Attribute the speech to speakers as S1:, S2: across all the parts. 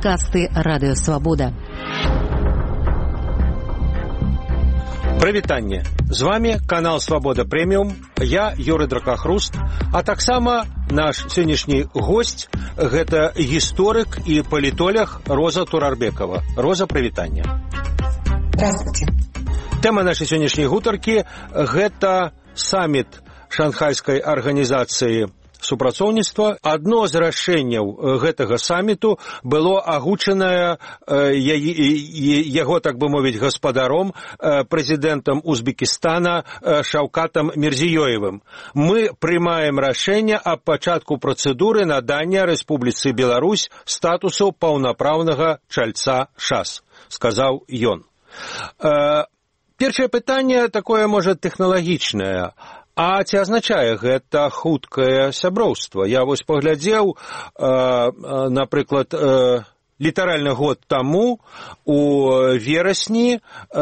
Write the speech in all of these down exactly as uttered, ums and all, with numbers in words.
S1: Падкасты Радыё Свабода.
S2: Прывітанне. З вами канал Свабода Прэміум. Я Юрый Дракахруст, а таксама наш сённяшні госць гэта гісторык і палітолог Роза Турарбекова. Роза, прывітанне.
S3: Здравствуйте.
S2: Тэма нашай сённяшняй гутаркі гэта саміт Шанхайскай арганізацыі супрацоўніцтва. Адно з рашэнняў гэтага саміту было агучанае яго, так бы мовіць, гаспадаром, прэзідэнтам Узбекістана Шаўкатам Мірзіёевым. Мы прымаем рашэнне аб пачатку працэдуры надання Рэспубліцы Беларусь статусу паўнапраўнага чальца ШАС, сказаў ён. Першае пытанне такое, можа, тэхналагічнае. А ці азначае гэта хуткае сяброўства? Я вось паглядзеў, напрыклад, літаральна год таму у верасні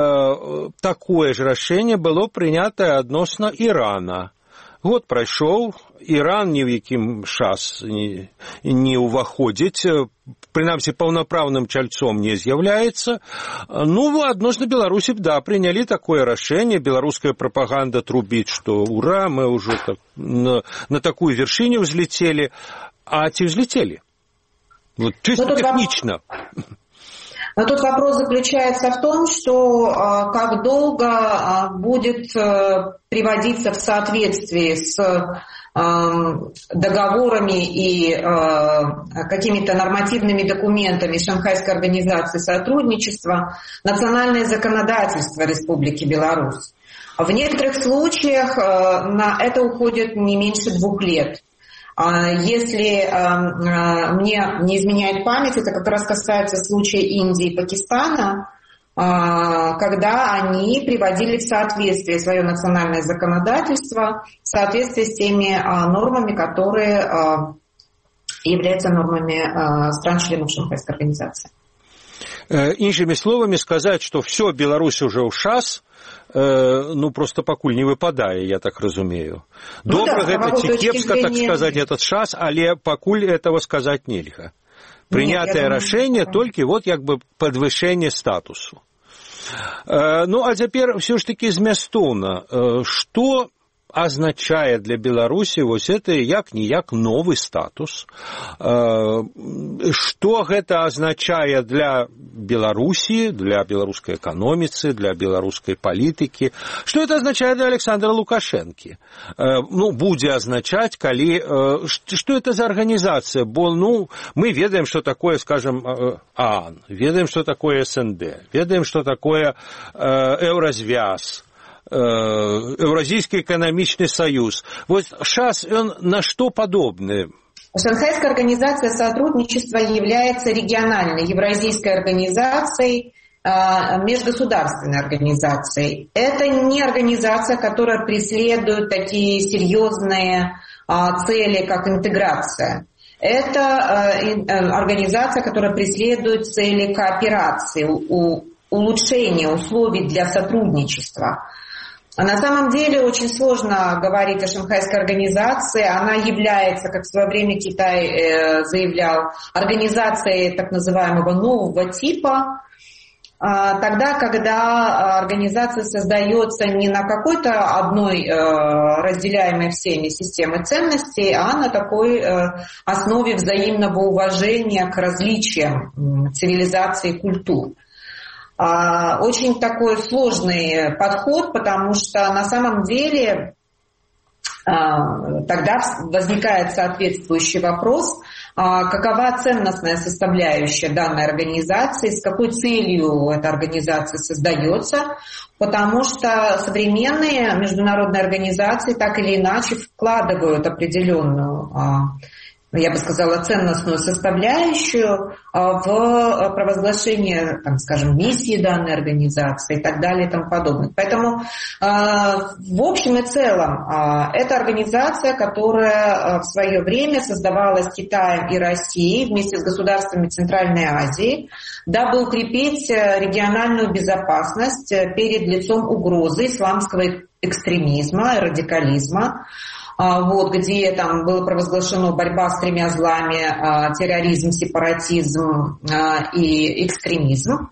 S2: такое ж рашэнне было прынятае адносна Ірана. Год прайшоў, Іран ні ў якім ШАС не, не ўваходзіць, прынамсі паўнапраўным чальцом не з'яўляецца. Ну, адносна Беларусі, да, прынялі такое рашэнне. Беларуская прапаганда трубіць, што ура, мы ўжо так, на, на такую вершыню взлетели. А ці взлетели? Вот, чисто ну, технично.
S3: Но тут вопрос заключается в том, что а, как долго а, будет а, приводиться в соответствии с а, договорами и а, какими-то нормативными документами Шанхайской организации сотрудничества национальное законодательство Республики Беларусь. В некоторых случаях а, на это уходит не меньше двух лет. Если э, э, мне не изменяет память, это как раз касается случая Индии и Пакистана, э, когда они приводили в соответствие свое национальное законодательство в соответствии с теми э, нормами, которые э, являются нормами э, стран-членов Шанхайской организации.
S2: Іншымі словамі сказаць, што все, Беларусь уже ў ШАС, э, ну, просто пакуль не выпадае, я так разумею. Добра, ну, да, гэта ці кепска, зрения... так сказаць, этот ШАС, але пакуль этого сказаць нельга. Прынятае рашэнне толькі вот як бы падвышэнне статусу. Э, ну, а цяпер все ж таки змястоўна, э, што означае для Беларусі вось это як-ніяк новы статус. Што гэта азначае для Беларусі, для беларускай эканоміцы, для беларускай палітыкі? Што это азначае для Александра Лукашэнкі? Ну, будзе азначаць, калі... Што это за арганізацыя? Бо, ну, мы ведаем, што такое, скажем, ААН, ведаем, што такое СНД, ведаем, што такое Еўразвяз, Евразийский экономический союз. Вот ШАС, он на что подобный?
S3: Шанхайская организация сотрудничества является региональной евразийской организацией, межгосударственной организацией. Это не организация, которая преследует такие серьезные цели, как интеграция. Это организация, которая преследует цели кооперации, улучшения условий для сотрудничества. На самом деле очень сложно говорить о Шанхайской организации. Она является, как в свое время Китай э, заявлял, организацией так называемого нового типа. Э, тогда, когда организация создается не на какой-то одной э, разделяемой всеми системе ценностей, а на такой э, основе взаимного уважения к различиям цивилизаций и культур. Очень такой сложный подход, потому что на самом деле тогда возникает соответствующий вопрос, какова ценностная составляющая данной организации, с какой целью эта организация создается, потому что современные международные организации так или иначе вкладывают определенную, я бы сказала, ценностную составляющую в провозглашение, там, скажем, миссии данной организации и так далее и тому подобное. Поэтому в общем и целом это организация, которая в свое время создавалась Китаем и Россией вместе с государствами Центральной Азии, дабы укрепить региональную безопасность перед лицом угрозы исламского экстремизма и радикализма. вот, где там было провозглашено борьба с тремя злами: терроризм, сепаратизм и экстремизм.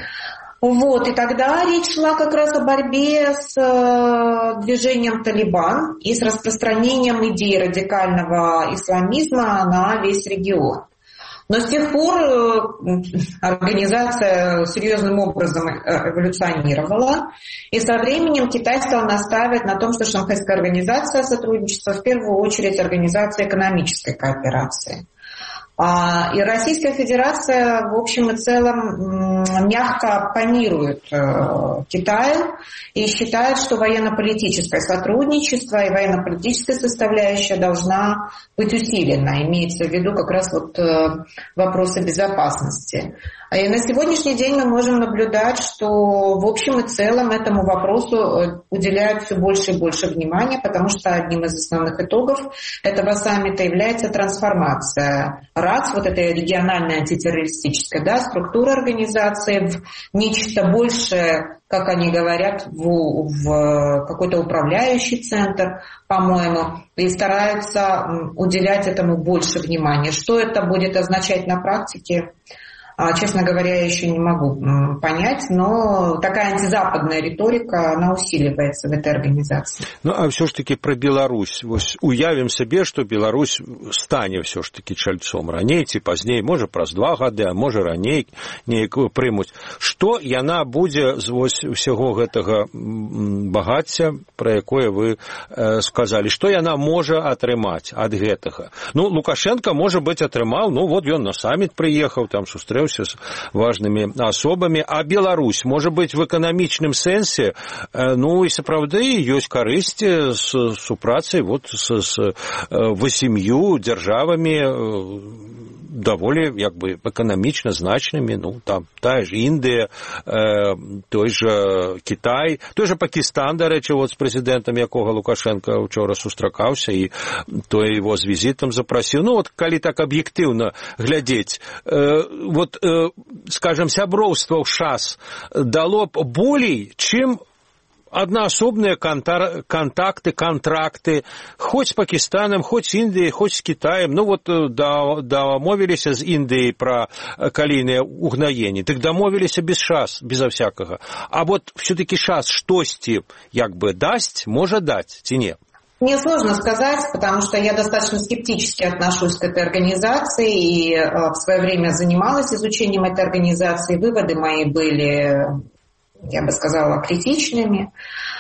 S3: Вот, и тогда речь шла как раз о борьбе с движением «Талибан» и с распространением идей радикального исламизма на весь регион. Но с тех пор организация серьезным образом эволюционировала, и со временем Китай стал настаивать на том, что Шанхайская организация сотрудничества в первую очередь организация экономической кооперации. И Российская Федерация, в общем и целом, мягко оппонирует Китаю и считает, что военно-политическое сотрудничество и военно-политическая составляющая должна быть усилена. Имеется в виду как раз вот вопросы безопасности. И на сегодняшний день мы можем наблюдать, что в общем и целом этому вопросу уделяют все больше и больше внимания, потому что одним из основных итогов этого саммита является трансформация РАЦ, вот этой региональной антитеррористической, да, структуры организации, в нечто большее, как они говорят, в, в какой-то управляющий центр, по-моему, и стараются уделять этому больше внимания. Что это будет означать на практике? Честно говоря, я еще не могу понять, но такая антизападная риторика, она усиливается в этой организации.
S2: Ну, а все ж таки про Беларусь. Вось уявім себе, что Беларусь стане все ж таки чальцом раней ці пазней, можа праз два гады, а можа раней неяк прымуць. Што яна будзе з вось усяго гэтага багацця, про якое вы э, сказали, што яна можа атрымаць ад гэтага? Ну, Лукашенко, можа быць, атрымаў, ну, вот ён на саммит прыехаў, там сустрэўся с важными особами, а Беларусь, может быть, в экономичном сенсе, ну и сапраўды ёсць карысці с супрацай вот с, с восемью державами довольно як бы экономично значными, ну там та же Индия, э, той же Китай, той же Пакистан, до речі, вот с президентом якога Лукашенко вчора сустракаўся, и то его с визитом запросил. Ну вот, калі так объективно глядеть, э, вот, э, скажем, сяброўства ў ШАС дало б болей, чым одноособные контакты, контракты, хоть с Пакистаном, хоть с Индией, хоть с Китаем. Ну вот домовились с Индией про калійныя угнаенні, так домовились без ШАС, безо всякого. А вот все-таки ШАС штосьці як бы дасць, можа даць, ці не?
S3: Мне сложно сказать, потому что я достаточно скептически отношусь к этой организации и в свое время занималась изучением этой организации. Выводы мои были, я бы сказала, критичными.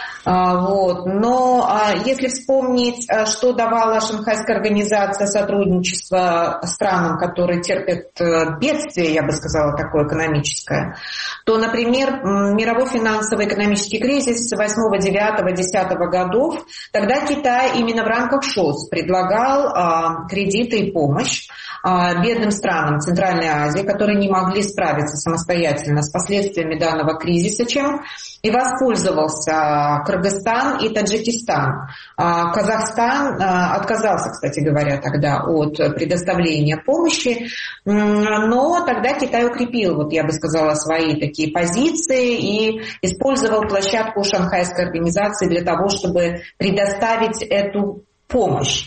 S3: Вот. Но если вспомнить, что давала Шанхайская организация сотрудничества странам, которые терпят бедствие, я бы сказала, такое экономическое, то, например, мировой финансово-экономический кризис восьмого, девятого, десятого годов, тогда Китай именно в рамках ШОС предлагал кредиты и помощь бедным странам Центральной Азии, которые не могли справиться самостоятельно с последствиями данного кризиса, чем и воспользовался Кыргызстан и Таджикистан. Казахстан отказался, кстати говоря, тогда от предоставления помощи, но тогда Китай укрепил, вот я бы сказала, свои такие позиции и использовал площадку Шанхайской организации для того, чтобы предоставить эту помощь.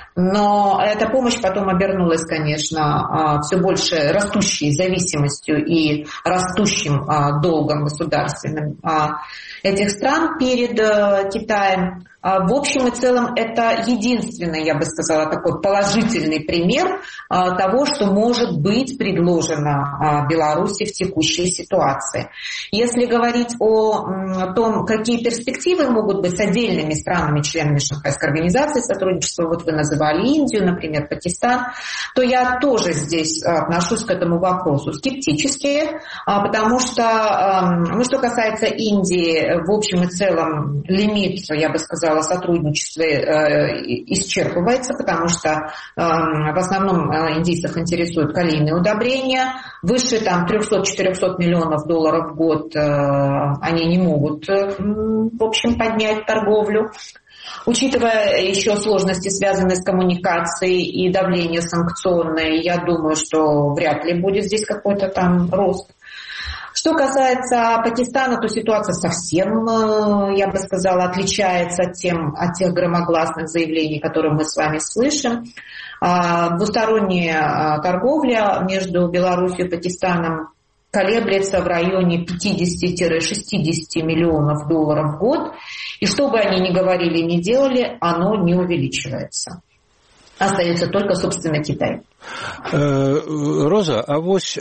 S3: Но эта помощь потом обернулась, конечно, все больше растущей зависимостью и растущим долгом государственным этих стран перед Китаем. В общем и целом это единственный, я бы сказала, такой положительный пример того, что может быть предложено Беларуси в текущей ситуации. Если говорить о том, какие перспективы могут быть с отдельными странами-членами Шанхайской организации сотрудничества, вот вы называли Индию, например, Пакистан, то я тоже здесь отношусь к этому вопросу скептически, потому что, ну, что касается Индии, в общем и целом лимит, я бы сказала, сотрудничество исчерпывается, потому что в основном индийцев интересуют калийные удобрения. Выше там триста-четыреста миллионов долларов в год они не могут, в общем, поднять торговлю. Учитывая еще сложности, связанные с коммуникацией и давление санкционное, я думаю, что вряд ли будет здесь какой-то там рост. Что касается Пакистана, то ситуация совсем, я бы сказала, отличается от, тем, от тех громогласных заявлений, которые мы с вами слышим. Двусторонняя торговля между Беларусью и Пакистаном колеблется в районе пятьдесят-шестьдесят миллионов долларов в год. И что бы они ни говорили, ни делали, оно не увеличивается. Остается только, собственно, Китай.
S2: Роза, а вось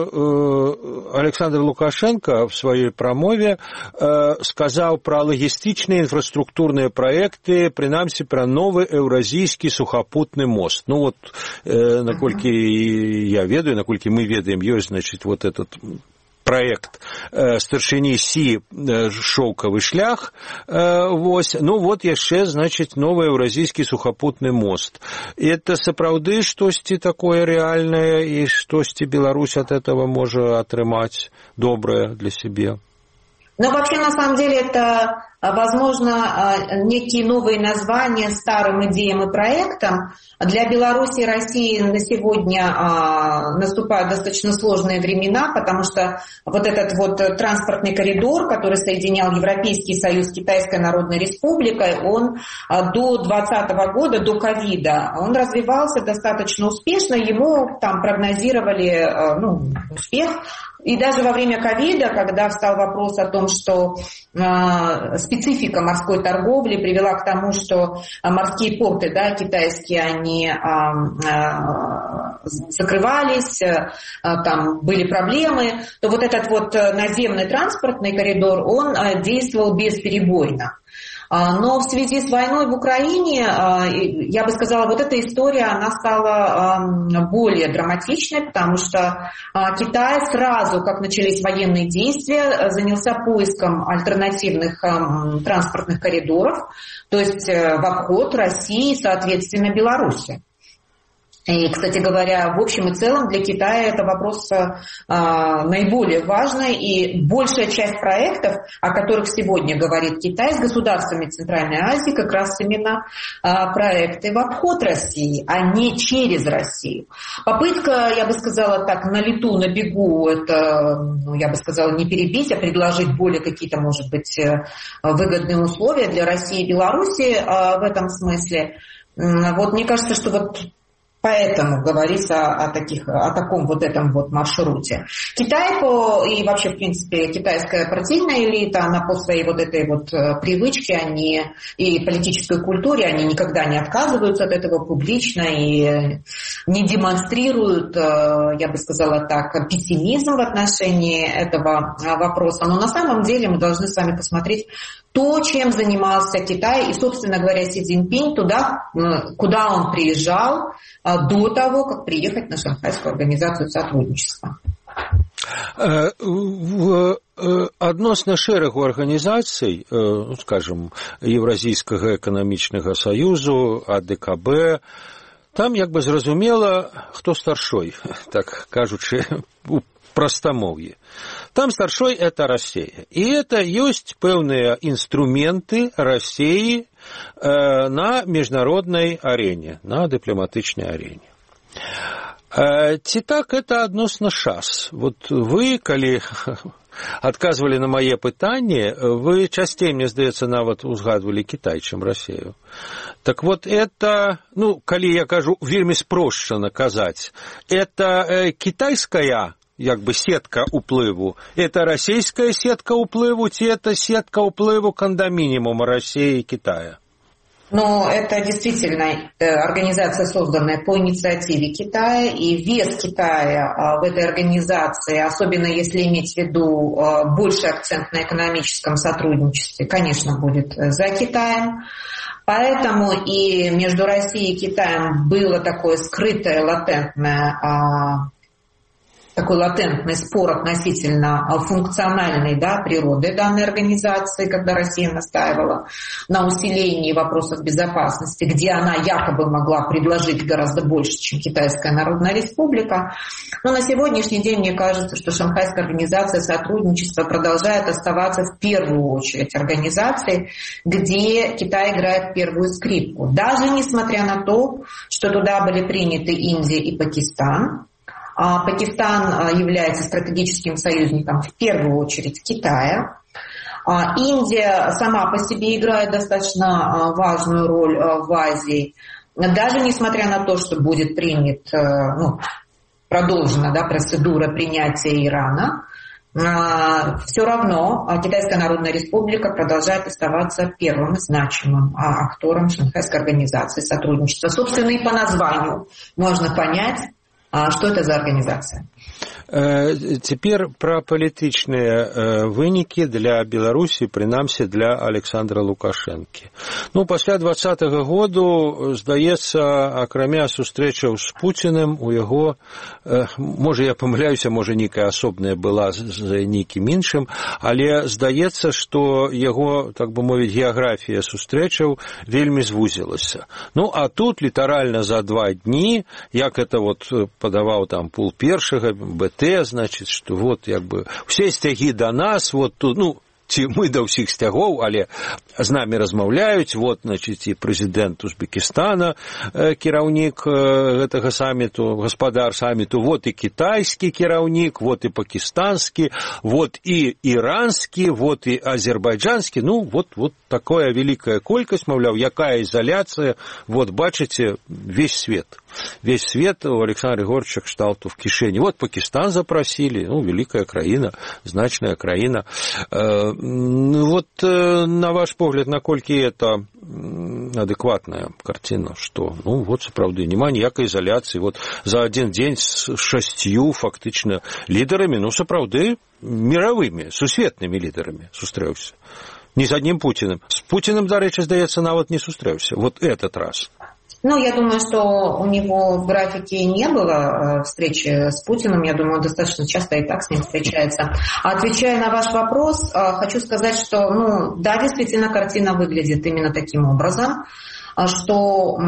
S2: Александр Лукашенко в своей прамове сказал про лагістычныя інфраструктурныя праекты, прынамсі про новый еўразійскі сухапутны мост. Ну вот, наколькі я ведаю, наколькі мы ведаем, ёсць, значит, вот этот проект э, старшыні Сі э, шоўкавы шлях, э, вось, ну вот яшчэ, значит, новый еўразійскі сухапутны мост. Это сапраўды штосьці такое реальное, и штосьці Беларусь от этого можа атрымаць доброе для себе?
S3: Но вообще, на самом деле, это, возможно, некие новые названия старым идеям и проектам. Для Беларуси и России на сегодня наступают достаточно сложные времена, потому что вот этот вот транспортный коридор, который соединял Европейский Союз с Китайской Народной Республикой, он до двадцатого года, до ковида, он развивался достаточно успешно, ему там прогнозировали, ну, успех. И даже во время ковида, когда встал вопрос о том, что э, специфика морской торговли привела к тому, что морские порты, да, китайские, они э, э, закрывались, э, там были проблемы, то вот этот вот наземный транспортный коридор, он э, действовал бесперебойно. Но в связи с войной в Украине, я бы сказала, вот эта история, она стала более драматичной, потому что Китай сразу, как начались военные действия, занялся поиском альтернативных транспортных коридоров, то есть в обход России и, соответственно, Беларуси. И, кстати говоря, в общем и целом для Китая это вопрос а, наиболее важный, и большая часть проектов, о которых сегодня говорит Китай с государствами Центральной Азии, как раз именно а, проекты в обход России, а не через Россию. Попытка, я бы сказала так, на лету, на бегу, это, ну, я бы сказала, не перебить, а предложить более какие-то, может быть, выгодные условия для России и Беларуси а, в этом смысле. Вот мне кажется, что вот поэтому говорится о, таких, о таком вот этом вот маршруте. Китай по, и вообще, в принципе, китайская партийная элита, она по своей вот этой вот привычке, они и политической культуре, они никогда не отказываются от этого публично и не демонстрируют, я бы сказала так, пессимизм в отношении этого вопроса. Но на самом деле мы должны с вами посмотреть то, чем занимался Китай и, собственно говоря, Си Цзиньпинь туда, куда он приезжал до того, как приехать на Шанхайскую организацию сотрудничества.
S2: В адносна шэрагу арганізацый, скажем, Еўразійскага эканамічнага саюзу, А Д К Б, там як бы зразумела, хто старшой, так кажучы, у простомовье. Там старшой это Россия. И это есть пэўныя инструменты России э, на международной арене, на дипломатичной арене. Э, ці так это адносна час. Вот вы, калі адказвалі на мае пытанні, вы часцей, мне здаецца, нават узгадвалі Китай, чым Россию. Так вот это, ну, калі я кажу вельмі спрошчана казаць, это э, китайская як бы сетка уплыву, это российская сетка уплыву, ці это сетка уплыву кондоминиума России и Китая?
S3: Но это действительно организация, созданная по инициативе Китая, и вес Китая в этой организации, особенно если иметь в виду больший акцент на экономическом сотрудничестве, конечно, будет за Китаем. Поэтому и между Россией и Китаем было такое скрытое, латентное такой латентный спор относительно функциональной, да, природы данной организации, когда Россия настаивала на усилении вопросов безопасности, где она якобы могла предложить гораздо больше, чем Китайская Народная Республика. Но на сегодняшний день мне кажется, что Шанхайская организация сотрудничества продолжает оставаться в первую очередь организацией, где Китай играет первую скрипку. Даже несмотря на то, что туда были приняты Индия и Пакистан, Пакистан является стратегическим союзником в первую очередь Китая. Индия сама по себе играет достаточно важную роль в Азии. Даже несмотря на то, что будет принят, ну, продолжена, да, процедура принятия Ирана, все равно Китайская Народная Республика продолжает оставаться первым значимым актором Шанхайской организации сотрудничества. Собственно, и по названию можно понять, что это за организация.
S2: Цяпер пра палітычныя вынікі для Беларусі, прынамсі для Александра Лукашэнкі. Ну, пасля двадцатага году, здаецца, акрамя сустрэчаў з Пуціным, у яго, можа, я памыляюся, можа, нейкая асобная была з нейкім іншым, але здаецца, што яго, так бы мовіць, геаграфія сустрэчаў вельмі звузілася. Ну, а тут літаральна за два дні, як это вот падаваў там пул першага, БТ, значит, что вот, як бы, все сцягі да нас, вот тут, ну, ці мы да ўсіх сцягоў, але з намі размаўляюць, вот, значит, і прэзідэнт Узбекістана, кіраўнік гэтага саміту, гаспадар саміту, вот і кітайскі кіраўнік, вот і пакістанскі, вот і іранскі, вот і азербайджанскі, ну, вот, вот такая великая колькасць, маўляў, якая изоляция, вот, бачыце, весь свет. Весь свет у Александра Григорьевича кшталту в кишени. Вот Пакистан запросили, ну, великая краина, значная краина. Вот на ваш погляд, наколькі это адекватная картина, что, ну, вот, сапраўды, няма ніякай изоляции, вот за один день с шестью фактично лидерами, ну, сапраўды, мировыми, сусветными лидерами сустрэўся. Не с одним Путиным. С Путиным, дарэчы, здаецца, нават не сустрэўся. Вот этот раз.
S3: Ну, я думаю, что у него в графике не было встречи с Путиным. Я думаю, он достаточно часто и так с ним встречается. Отвечая на ваш вопрос, хочу сказать, что, ну, да, действительно, картина выглядит именно таким образом, что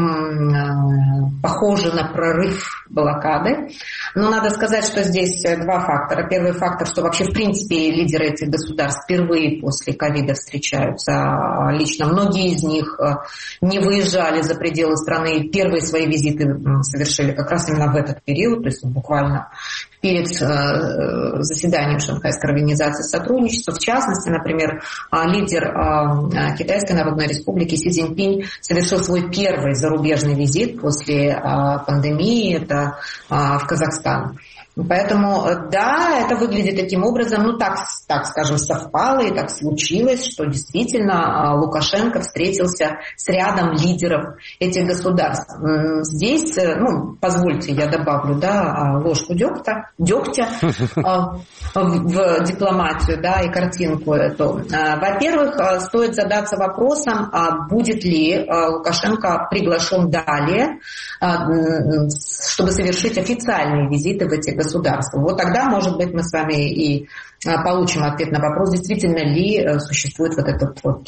S3: м, похоже на прорыв блокады. Но надо сказать, что здесь два фактора. Первый фактор, что вообще, в принципе, лидеры этих государств впервые после ковида встречаются лично. Многие из них не выезжали за пределы страны. Первые свои визиты совершили как раз именно в этот период, то есть буквально перед заседанием Шанхайской организации сотрудничества. В частности, например, лидер Китайской Народной Республики Си Цзиньпинь совершил свой первый зарубежный визит после пандемии, это в Казахстан. Поэтому, да, это выглядит таким образом, ну, так, так скажем, совпало и так случилось, что действительно Лукашенко встретился с рядом лидеров этих государств. Здесь, ну, позвольте, я добавлю, да, ложку дегтя, дегтя в дипломатию, да, и картинку эту. Во-первых, стоит задаться вопросом, будет ли Лукашенко приглашен далее, чтобы совершить официальные визиты в эти государства. Вот тогда, может быть, мы с вами и получим ответ на вопрос, действительно ли существует вот этот вот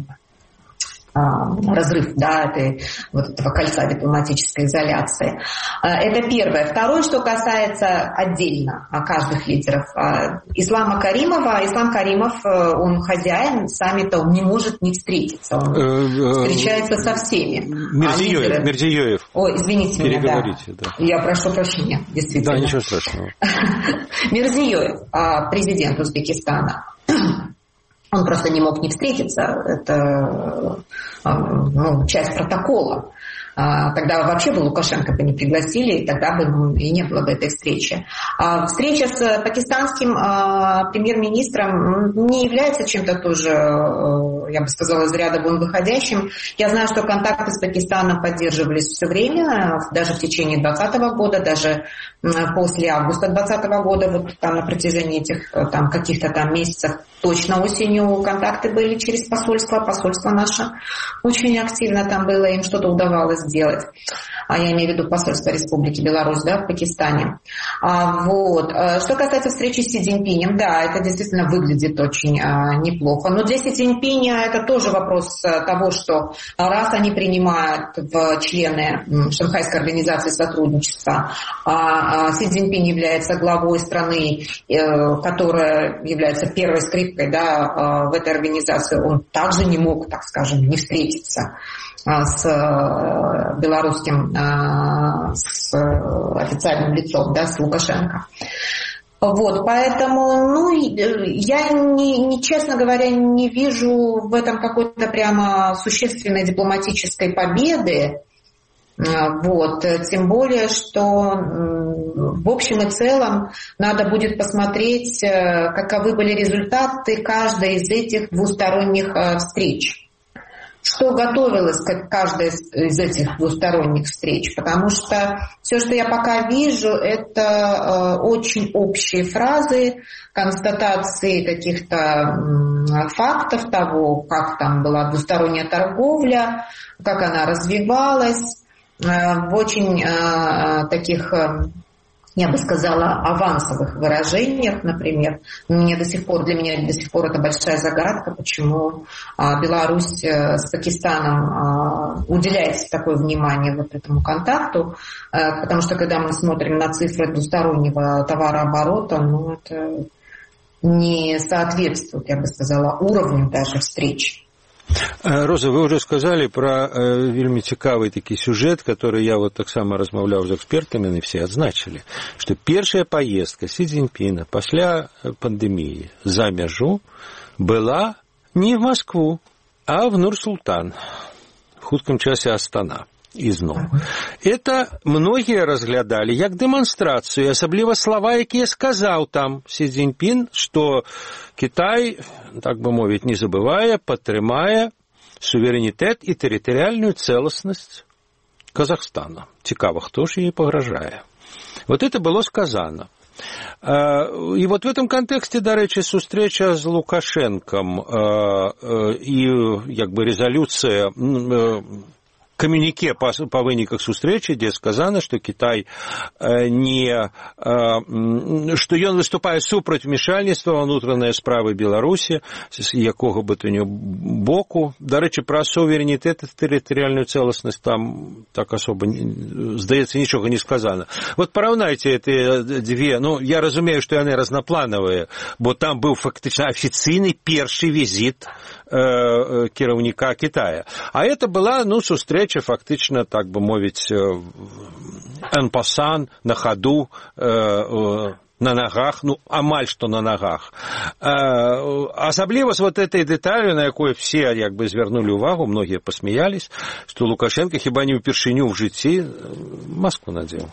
S3: разрыв, да, этой, вот этого кольца дипломатической изоляции. Это первое. Второе, что касается отдельно каждых лидеров. Ислама Каримова. Ислам Каримов, он хозяин саммита, он не может не встретиться. Он встречается со всеми.
S2: Мирзиёев. А Мирзиёев.
S3: Ой, извините меня, да.
S2: да.
S3: Я прошу прощения, действительно.
S2: Да, ничего страшного.
S3: Мирзиёев, президент Узбекистана. Он просто не мог не встретиться, это, ну, часть протокола. Тогда вообще бы Лукашенко бы не пригласили, и тогда бы, ну, и не было бы этой встречи. А встреча с пакистанским премьер-министром не является чем-то тоже, я бы сказала, из ряда вон выходящим. Я знаю, что контакты с Пакистаном поддерживались все время, даже в течение двадцатого года, даже после августа двадцатого года, вот там на протяжении этих там каких-то там месяцев, точно осенью контакты были через посольство. Посольство наше очень активно там было, им что-то удавалось сделать. А я имею в виду посольство Республики Беларусь, да, в Пакистане. А, вот. Что касается встречи с Си Цзиньпинем, да, это действительно выглядит очень а, неплохо. Но для Си Цзиньпиня это тоже вопрос того, что раз они принимают в члены Шанхайской организации сотрудничества, а, а Си Цзиньпинь является главой страны, э, которая является первой скрипкой, да, в этой организации, он также не мог, так скажем, не встретиться с белорусским с официальным лицом, да, с Лукашенко. Вот, поэтому, ну, я, не, не, честно говоря, не вижу в этом какой-то прямо существенной дипломатической победы. Вот, тем более, что в общем и целом надо будет посмотреть, каковы были результаты каждой из этих двусторонних встреч. Что готовилось к каждой из этих двусторонних встреч, потому что все, что я пока вижу, это очень общие фразы, констатации каких-то фактов того, как там была двусторонняя торговля, как она развивалась, в очень таких, я бы сказала, авансовых выражениях, например. Мне до сих пор, для меня до сих пор это большая загадка, почему Беларусь с Пакистаном уделяет такое внимание вот этому контакту, потому что когда мы смотрим на цифры двустороннего товарооборота, ну, это не соответствует, я бы сказала, уровню даже встреч.
S2: Роза, вы уже сказали про э, вельмі цікавый такі сюжет, который я вот так само размаўляў з экспертамі, и все отзначили, что первая поездка Си Цзиньпина после пандемии за мяжу была не в Москву, а в Нур-Султан, в хутком часе Астана. Ізноў. Это многие разглядали як дэманстрацыю, асабліва слова, якія сказаў там Си Цзиньпин, что Китай, так бы мовіць, не забывая, падтрымае суверэнітэт і тэрытарыяльную цэласнасць Казахстана. Цікава, хто ж ей пагражае. Вот это было сказано. И вот в этом контексте, дарэчы, сустрэча з Лукашенком и як бы резолюция коммюнике по, по выніках сустрэчы, дзе сказано, что Китай не, что ён выступае супраць вмешальніцтва ва ўнутраныя справы Беларусі з якога бы то ні боку. Дарэчы, пра суверэнітэт і тэрытарыяльную цэласнасць там так особо, здаецца, нічога не сказано. Вот параўнайце эти две, ну, я разумею, что яны разнапланавыя, бо там быў фактычна афіцыйны першы візіт э, кіраўніка Китая. А это была, ну, сустрэча фактично, так бы мовить, en passant, на ходу, на ногах, ну, амаль что на ногах. Асабліва з вот этой деталью, на якой все, як бы, звярнули увагу, многие посмеялись, что Лукашенко хіба не ўпершыню в жыцці маску надел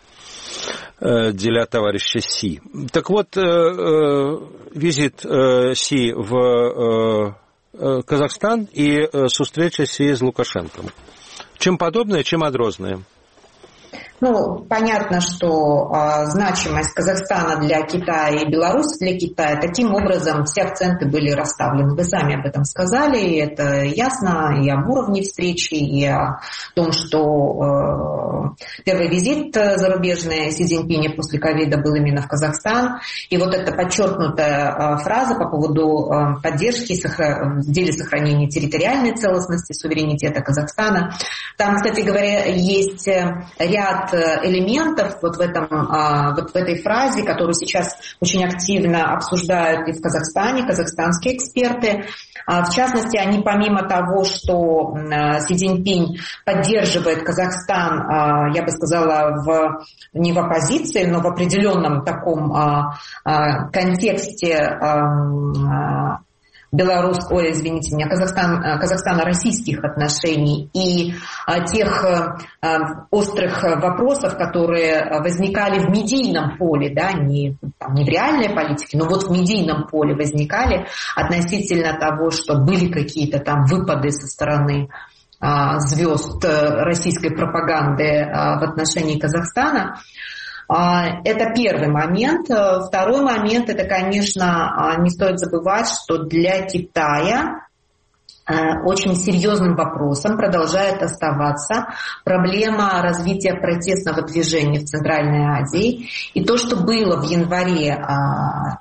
S2: для товарища Си. Так вот, визит Си в Казахстан и сустрэча Си с Лукашенком. Чем подобное, чем адрозное?
S3: Ну, понятно, что э, значимость Казахстана для Китая и Беларуси для Китая, таким образом все акценты были расставлены. Вы сами об этом сказали, и это ясно и об уровне встречи, и о том, что э, первый визит зарубежный Си Цзиньпиня после ковида был именно в Казахстан. И вот эта подчеркнутая э, фраза по поводу э, поддержки сохра... в деле сохранения территориальной целостности, суверенитета Казахстана. Там, кстати говоря, есть ряд элементов вот в, этом, вот в этой фразе, которую сейчас очень активно обсуждают и в Казахстане, казахстанские эксперты. В частности, они помимо того, что Си Цзиньпинь поддерживает Казахстан, я бы сказала, в, не в оппозиции, но в определенном таком контексте Беларусь, ой, извините меня, Казахстан, казахстано-российских отношений и а, тех а, острых вопросов, которые возникали в медийном поле, да, не, там, не в реальной политике, но вот в медийном поле возникали относительно того, что были какие-то там выпады со стороны а, звезд российской пропаганды а, в отношении Казахстана. Это первый момент. Второй момент, это, конечно, не стоит забывать, что для Китая очень серьезным вопросом продолжает оставаться проблема развития протестного движения в Центральной Азии. И то, что было в январе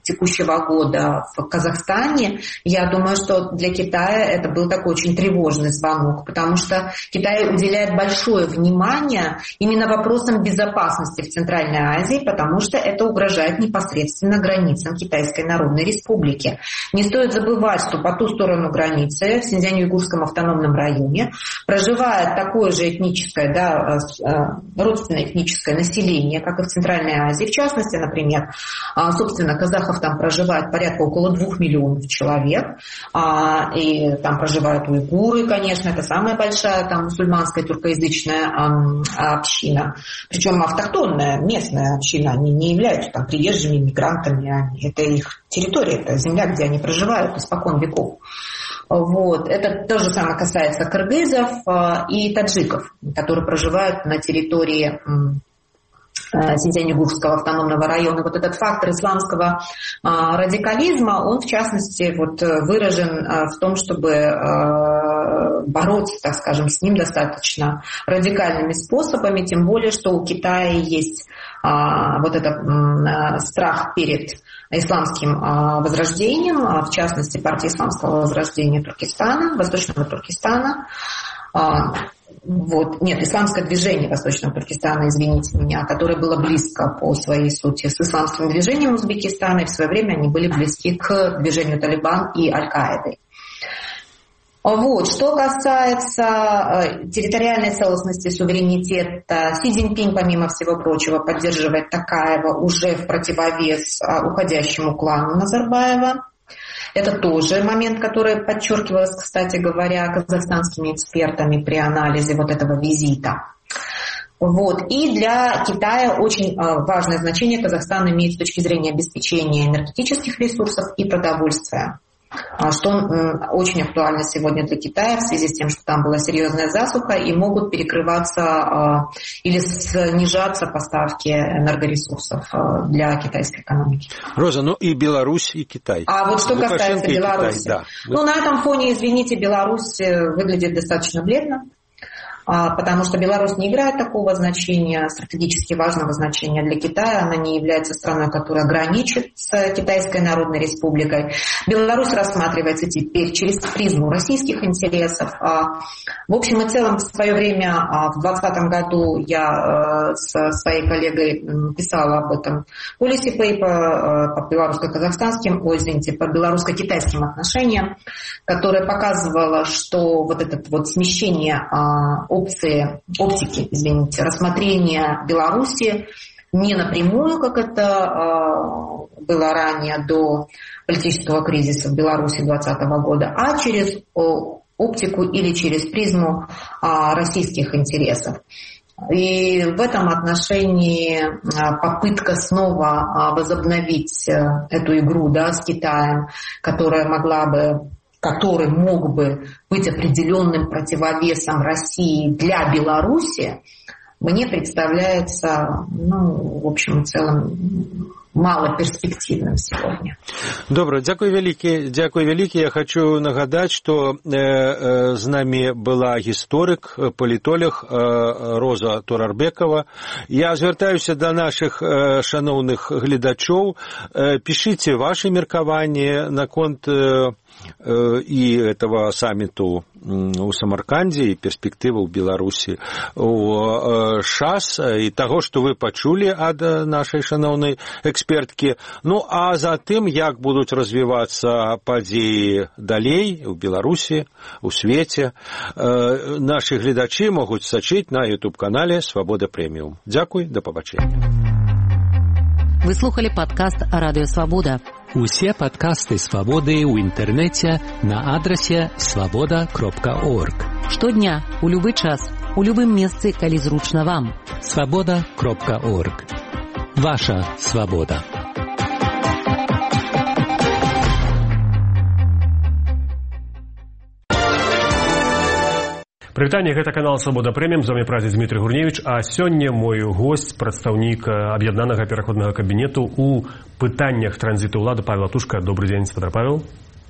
S3: текущего года в Казахстане, я думаю, что для Китая это был такой очень тревожный звонок, потому что Китай уделяет большое внимание именно вопросам безопасности в Центральной Азии, потому что это угрожает непосредственно границам Китайской Народной Республики. Не стоит забывать, что по ту сторону границы, в Синьцзянь-Уйгурском автономном районе, проживает такое же этническое, да, родственное этническое население, как и в Центральной Азии. В частности, например, собственно, казахов там проживает порядка около двух миллионов человек, и там проживают уйгуры, конечно, это самая большая там мусульманская тюркоязычная община, причем автохтонная, местная община, они не являются там приезжими мигрантами, это их территория, это земля, где они проживают испокон веков. Вот. Это то же самое касается кыргызов и таджиков, которые проживают на территории Синьцзянь-Уйгурского автономного района. Вот этот фактор исламского а, радикализма, он в частности вот, выражен а, в том, чтобы а, бороться, так скажем, с ним достаточно радикальными способами, тем более, что у Китая есть а, вот этот а, страх перед исламским а, возрождением, а, в частности, партия исламского возрождения Туркестана, Восточного Туркестана. А, Вот, нет, исламское движение Восточного Туркестана, извините меня, которое было близко по своей сути с исламским движением Узбекистана, и в свое время они были близки к движению Талибан и Аль-Каиды. Вот. Что касается территориальной целостности, суверенитета, Си Цзиньпинь, помимо всего прочего, поддерживает Токаева уже в противовес уходящему клану Назарбаева. Это тоже момент, который подчеркивался, кстати говоря, казахстанскими экспертами при анализе вот этого визита. Вот. И для Китая очень важное значение Казахстан имеет с точки зрения обеспечения энергетических ресурсов и продовольствия, что очень актуально сегодня для Китая в связи с тем, что там была серьезная засуха и могут перекрываться или снижаться поставки энергоресурсов для китайской экономики.
S2: Роза, ну и Беларусь, и Китай.
S3: А вот что
S2: Лукашенко
S3: касается Беларуси.
S2: Китай, да.
S3: Ну, на этом фоне, извините, Беларусь выглядит достаточно бледно, потому что Беларусь не играет такого значения, стратегически важного значения для Китая. Она не является страной, которая граничит с Китайской Народной Республикой. Беларусь рассматривается теперь через призму российских интересов. В общем и целом, в свое время, в двадцатом году, я со своей коллегой писала об этом policy paper по белорусско-казахстанским, ой, извините, по белорусско-китайским отношениям, которая показывала, что вот это вот смещение опции, оптики, извините, рассмотрения Беларуси не напрямую, как это э, было ранее до политического кризиса в Беларуси двадцатого года, а через о, оптику или через призму э, российских интересов. И в этом отношении э, попытка снова э, возобновить э, эту игру, да, с Китаем, которая могла бы который мог бы быть определенным противовесом России для Беларуси, мне представляется, ну, в общем и целом, малоперспективным сегодня.
S2: Добре, дякую вялікі. Дякую вялікі. Я хочу нагадать, что э, э, з нами была гісторик, політолог э, Роза Турарбекова. Я звяртаюся до наших э, шановных гледачоў. Э, пишите ваши меркаванні наконт э, и этого саммиту у Самарканде, и перспективы в Беларуси у ШАС, и того, что вы почули от нашей шановной экспертки. Ну, а затым, як будут развиваться подеи далей у Беларуси, у свете, наши гледачи могут сачить на YouTube-канале «Свобода Премиум». Дякую, до побачення.
S1: Вы слухали падкаст «Радыё Свабода».
S4: Усе падкасты «Свабоды» ў інтэрнэце на адрасе свабода кропка орг.
S1: Штодня, у любы час, у любым месцы, калі зручна вам.
S4: свабода кропка орг. Ваша свабода.
S5: Прывітанне, гэта канал «Свабода Прэміум», з вамі праздзік Дмітрый Гурневіч, а сёння мой госць, прадстаўнік аб'яднанага пераходнага кабінету ў пытаннях транзіту ўлады Павел Атушка. Добрый дзень, спадар Павел.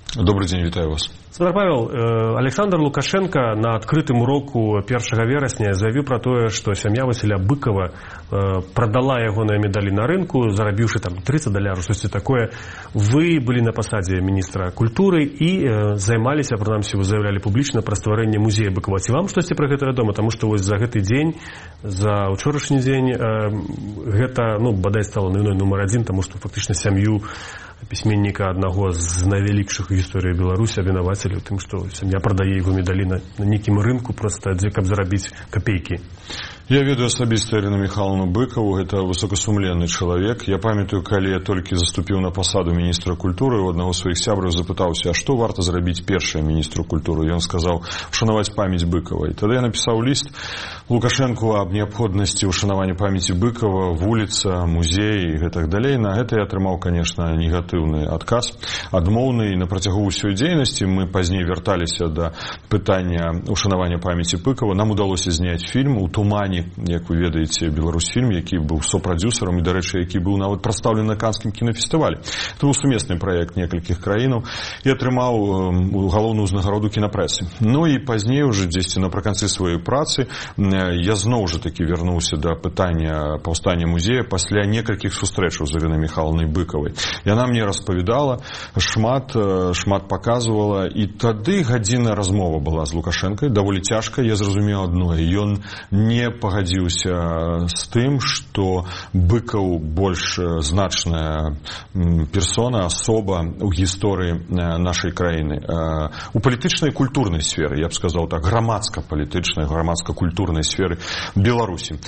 S6: Добрый день, вітаю вас.
S5: Спадар Павел, Александр Лукашенко на адкрытым уроку першага верасня заявіў пра тое, што сям'я Васіля Быкова прадала ягоныя медалі на рынку, зарабіўшы там тридцать даляраў, штосьці такое. Вы былі на пасадзе міністра культуры і займаліся, прынамсі, вы заявлялі публічна пра стварэнне музея Быкова. Ці вам штосьці пра гэта вядома? Таму што вось за гэты дзень, за ўчорашні дзень гэта, ну, бадай стала навіной нумар адзін, таму што фактычна сям'ю пісьменніка аднаго з найвялікшых у гісторыі Беларусі абвінавацілі ў тым, што сям'я прадае яго медалі на, на нейкім рынку проста, дзе каб зарабіць капейкі.
S6: Я ведаю асабіста Ірыну Михайловну Быкову, гэта высокасумленны чалавек. Я памятаю, калі я толькі заступіў на пасаду міністра культуры, у аднаго з сваіх сябраў запытаўся, а што варта зрабіць першае міністру культуры? Ён сказаў, ушанаваць памяць Быкова. І тады я напісаў ліст Лукашэнку аб неабходнасці ушанавання памяці Быкова, вуліца, музей і гэтак далей. На гэта я атрымаў, конечно, негатыўны адказ, адмоўны, і на працягу ўсёй дзейнасці мы пазней вярталіся да пытання ушанавання памяці Быкова. Нам удалося зняць фільм у тумане, як вы ведаеце, Беларусьфільм, які быў сопрадзюсарам і, дарэчы, які быў нават прадстаўлены на Канскім кінафестывалі. Это быў сумесны праект некалькіх краінаў і атрымаў галоўную ўзнагароду кінапрэсы. Ну і пазней уже дзесьці напрыканцы сваёй працы я зноў жа такі вярнуўся да пытання паўстання музея пасля некалькіх сустрэчаў з Ірынай Михайловнай Быкавай. Яна мне распавядала, шмат, шмат паказвала, і тады гадзінная размова была з Лукашэнкай, даволі цяжка. Я зразумеў адно, ён не пагадзіўся з тым, што Быкаў больш значная персона, асоба ў гісторыі нашай краіны. У палітычнай культурнай сферы, я б сказаў так, грамадска-палітычнай, грамадска-культурнай сферы Беларусі.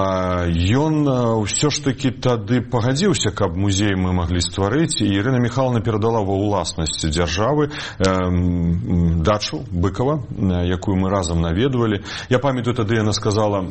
S6: Ён ўсё ж такі тады пагадзіўся, каб музей мы маглі стварыць, і Ірына Михайловна перадала ва ўласнасць дзяржавы дачу Быкава, якую мы разам наведвалі. Я памятаю, тады яна сказала,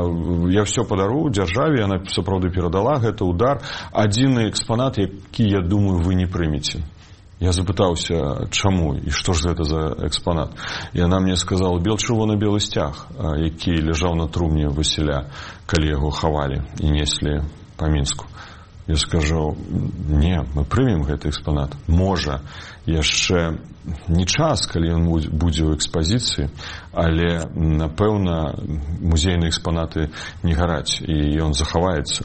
S6: я все падару дзяржаве, яна сапраўды перадала гэты удар. Адзіны экспанат, які, я думаю, вы не прымеце. Я запытаўся, чаму і што ж гэта за экспанат. І яна мне сказала, бел-чырвона-белы сцяг, які ляжаў на трумне Васіля, калі яго хавалі і неслі па Мінску. Я скажу, не, мы прымем гэты экспанат. Можа, яшчэ не час, калі ён будзе ў экспазіцыі, але, напэўна, музейныя экспанаты не гараць, і ён захаваецца,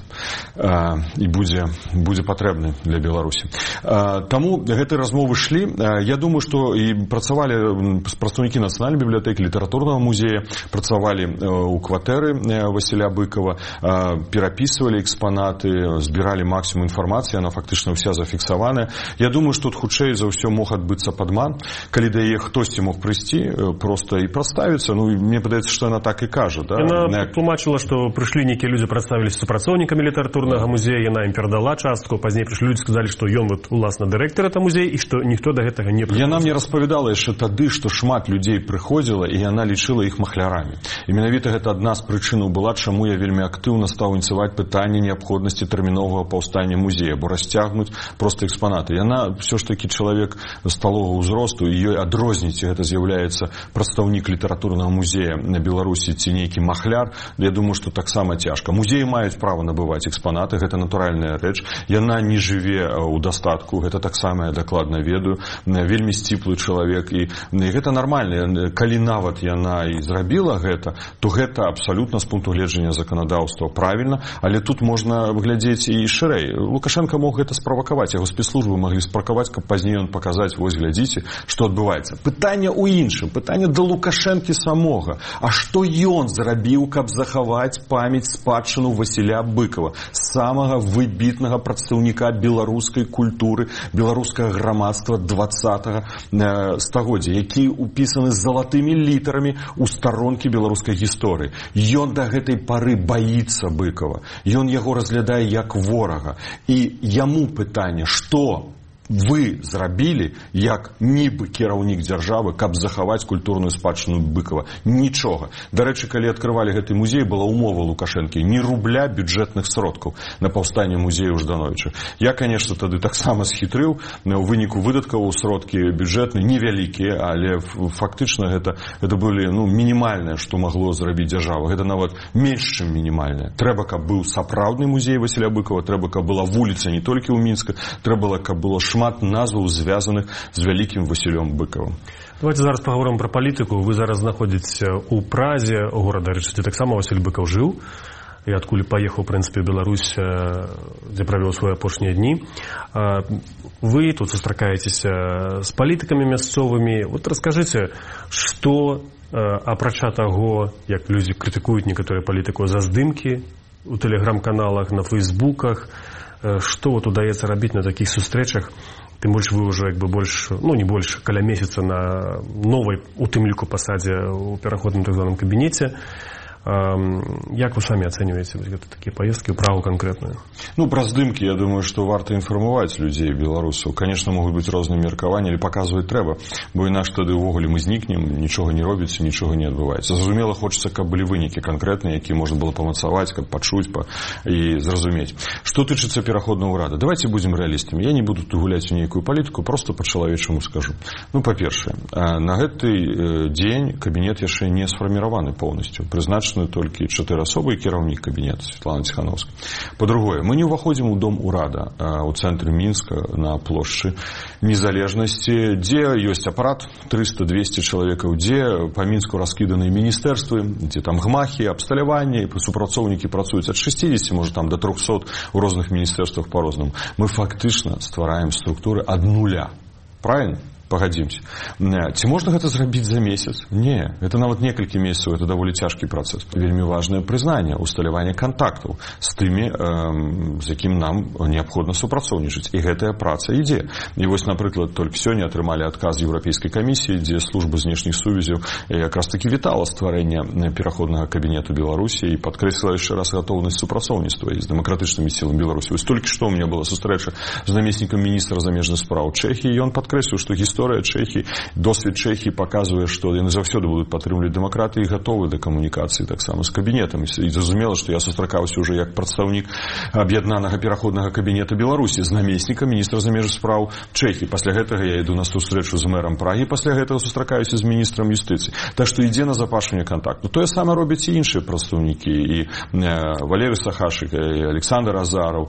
S6: і будзе, будзе патрэбны для Беларусі. Таму гэтай размовы шлі. Я думаю, што і працавалі прадстаўнікі Нацыянальнай бібліятэкі, літаратурнага музея, працавалі ў кватэры Васіля Быкова, перапісвалі экспанаты, збіралі максимум інфармацыі, яна фактычна ўся зафіксаваная. Я думаю, што тут хутчэй за ўсё мог адбыцца падман, калі да яе хтосьці мог прыйсці проста і прадставіцца. Ну, мне падаецца, што яна так і кажа. Да?
S5: Яна тлумачыла, што прыйшлі нейкія людзі, прадставіліся супрацоўнікамі літаратурнага музея, яна ім перадала частку, пазней прыйшлі людзі, сказалі, што ён вот уласна дырэктар этого музея і што ніхто да гэтага не прыйшоў.
S6: Яна мне распавядала яшчэ тады, што шмат людзей прыходзіла, і яна лічыла іх махлярамі. І менавіта гэта адна з прычынаў была, чаму я вельмі актыўна стаў ініцыяваць пытанне неабходнасці тэрміновага паўстання музея, бо расцягнуць проста экспанаты. Яна ўсё ж такі чалавек сталога ўзросту, і ёй адрозніць, гэта з'яўляецца прадстаўнік літаратурнага музея на Беларусі ці нейкі махляр. Я думаю, што таксама цяжка. Музеі маюць права набываць экспанаты, гэта натуральная рэч. Яна не жыве ў дастатку, гэта таксама я дакладна ведаю. Вельмі сціплы чалавек, і, і гэта нармальна. Калі нават яна і зрабіла гэта, то гэта абсалютна з пункту гледжання заканадаўства правільна, але тут можна глядзець і шырэй. Лукашенко мог гэта справакаваць, яго спецслужбы маглі спракаваць, каб пазней ён паказаць, вось глядзіце, што адбываецца. Пытанне ў іншым, пытанне да Лукашэнкі самога. А што ён зрабіў, каб захаваць памяць спадчыну Васіля Быкова, самага выбітнага прадстаўніка беларускай культуры, беларускага грамадства двадцатага стагоддзя, які упісаны залатымі літарамі ў старонкі беларускай гісторыі. Ён да гэтай пары баіцца Быкова. Ён яго разглядае як ворага. І яму пытанне, што вы зрабілі як нібы кіраўнік дзяржавы, каб захаваць культурную спадчыну Быкова? Нічога. Дарэчы, калі адкрывалі гэты музей, была умова Лукашэнкі: ні рубля бюджэтных сродкаў на паўстанне музея ў Ждановіча. Я, конечно, тады таксама схітрыў. У выніку выдаткаў сродкі бюджэтныя невялікія, але фактычна гэта, гэта былі, ну, мінімальнае, што магло зрабіць дзяржава. Гэта нават менш, чым мінімальнае. Трэба, каб быў сапраўдны музей Васіля Быкова, трэба, каб была вуліца не толькі ў Мінска, трэба, каб было шмат назваў звязаных з вялікім Васілём Быкавым.
S5: Давайте зараз паговорым пра палітыку. Вы зараз знаходзіцеся ў Празе, горада, дзе таксама Васіль Быкаў жыў, і адкуль паехаў, у прынцыпе, Беларусь, дзе правёў свае апошнія дні. Вы тут сустракаецеся з палітыкамі мясцовымі. Вот раскажыце, што, апрача таго, як людзі крытыкуюць некаторыя палітыку за здымкі у тэлеграм-каналах, на фейсбуках, што вот удаецца рабіць на такіх сустрэчах? Тым больш вы ўжо як бы больш, ну не больш, каля месяца на новай, у тым ліку, пасадзе ў пераходным так званым кабінеце. Як вы самі ацэньваеце такія паездкі ў Прагу канкрэтную?
S6: Ну, пра здымкі, я думаю, што варта інфармаваць людзей, беларусаў. Конечно, могуць быць розныя меркаванні, але паказваць трэба, бо інакш тады ўвогуле мы знікнем, нічога не робіцца, нічога не адбываецца. Зразумела, хочацца, каб былі вынікі канкрэтныя, якія можна было памацаваць, каб пачуць па... і зразумець. Што тычыцца пераходнага ўрада? Давайте будзем рэалістамі. Я не буду тут гуляць у нейкую палітыку, просто па-чалавечаму скажу. Ну, па-першае, на гэты дзень кабінет яшчэ не сфарміраваны поўнасцю. Прызначаны толькі чатыры асобы і кіраўнік кабінета Светлана Ціхановская. Па-другое, мы не ўваходзім у дом урада у цэнтры Мінска на плошчы Незалежнасці, дзе ёсць апарат трыста-двесце чалавекаў, дзе па Мінску раскіданыя міністэрствы, дзе там гмахі, абсталяванне, супрацоўнікі працуюць ад шэсцідзесяці, можа там да трохсот у розных міністэрствах па-рознаму. Мы фактычна ствараем структуры ад нуля. Правильно? Пагадзімся. Ці можна гэта зрабіць за месяц? Не. Это нават некалькі месяцаў, это даволі цяжкі працэс. Вельмі важнае прызнанне, усталяванне кантактаў з тымі, э, з якім нам неабходна супрацоўнічаць. І гэтая праца ідзе. І вось, напрыклад, толькі сёння атрымалі адказ Еўрапейскай камісіі, дзе служба знешніх сувязяў якраз такі вітала стварэнне пераходнага кабінету Беларусі і падкрэсліла яшчэ раз гатоўнасць супрацоўніцтва з дэмакратычнымі сіламі Беларусі. Вось толькі што ў мяне была сустрэча з намеснікам міністра замежных спраў Чэхіі, і ён падкрэсліў, што гісторыя Чэхіі, досвед Чэхіі паказвае, што яны заўсёды будуць падтрымліваць дэмакратыю і гатовы да камунікацыі таксама з кабінетам. І зразумела, што я сустракаўся ўжо як прадстаўнік аб'яднанага пераходнага кабінета Беларусі з намеснікам міністра замежных спраў Чэхіі. Пасля гэтага я іду на сустрэчу з мэрам Прагі, пасля гэтага сустракаюся з міністрам юстыцыі. Так што ідзе на запашванне кантакту. Тое самае робяць і іншыя прадстаўнікі, і Валерый Сахашык, і Александр Азараў.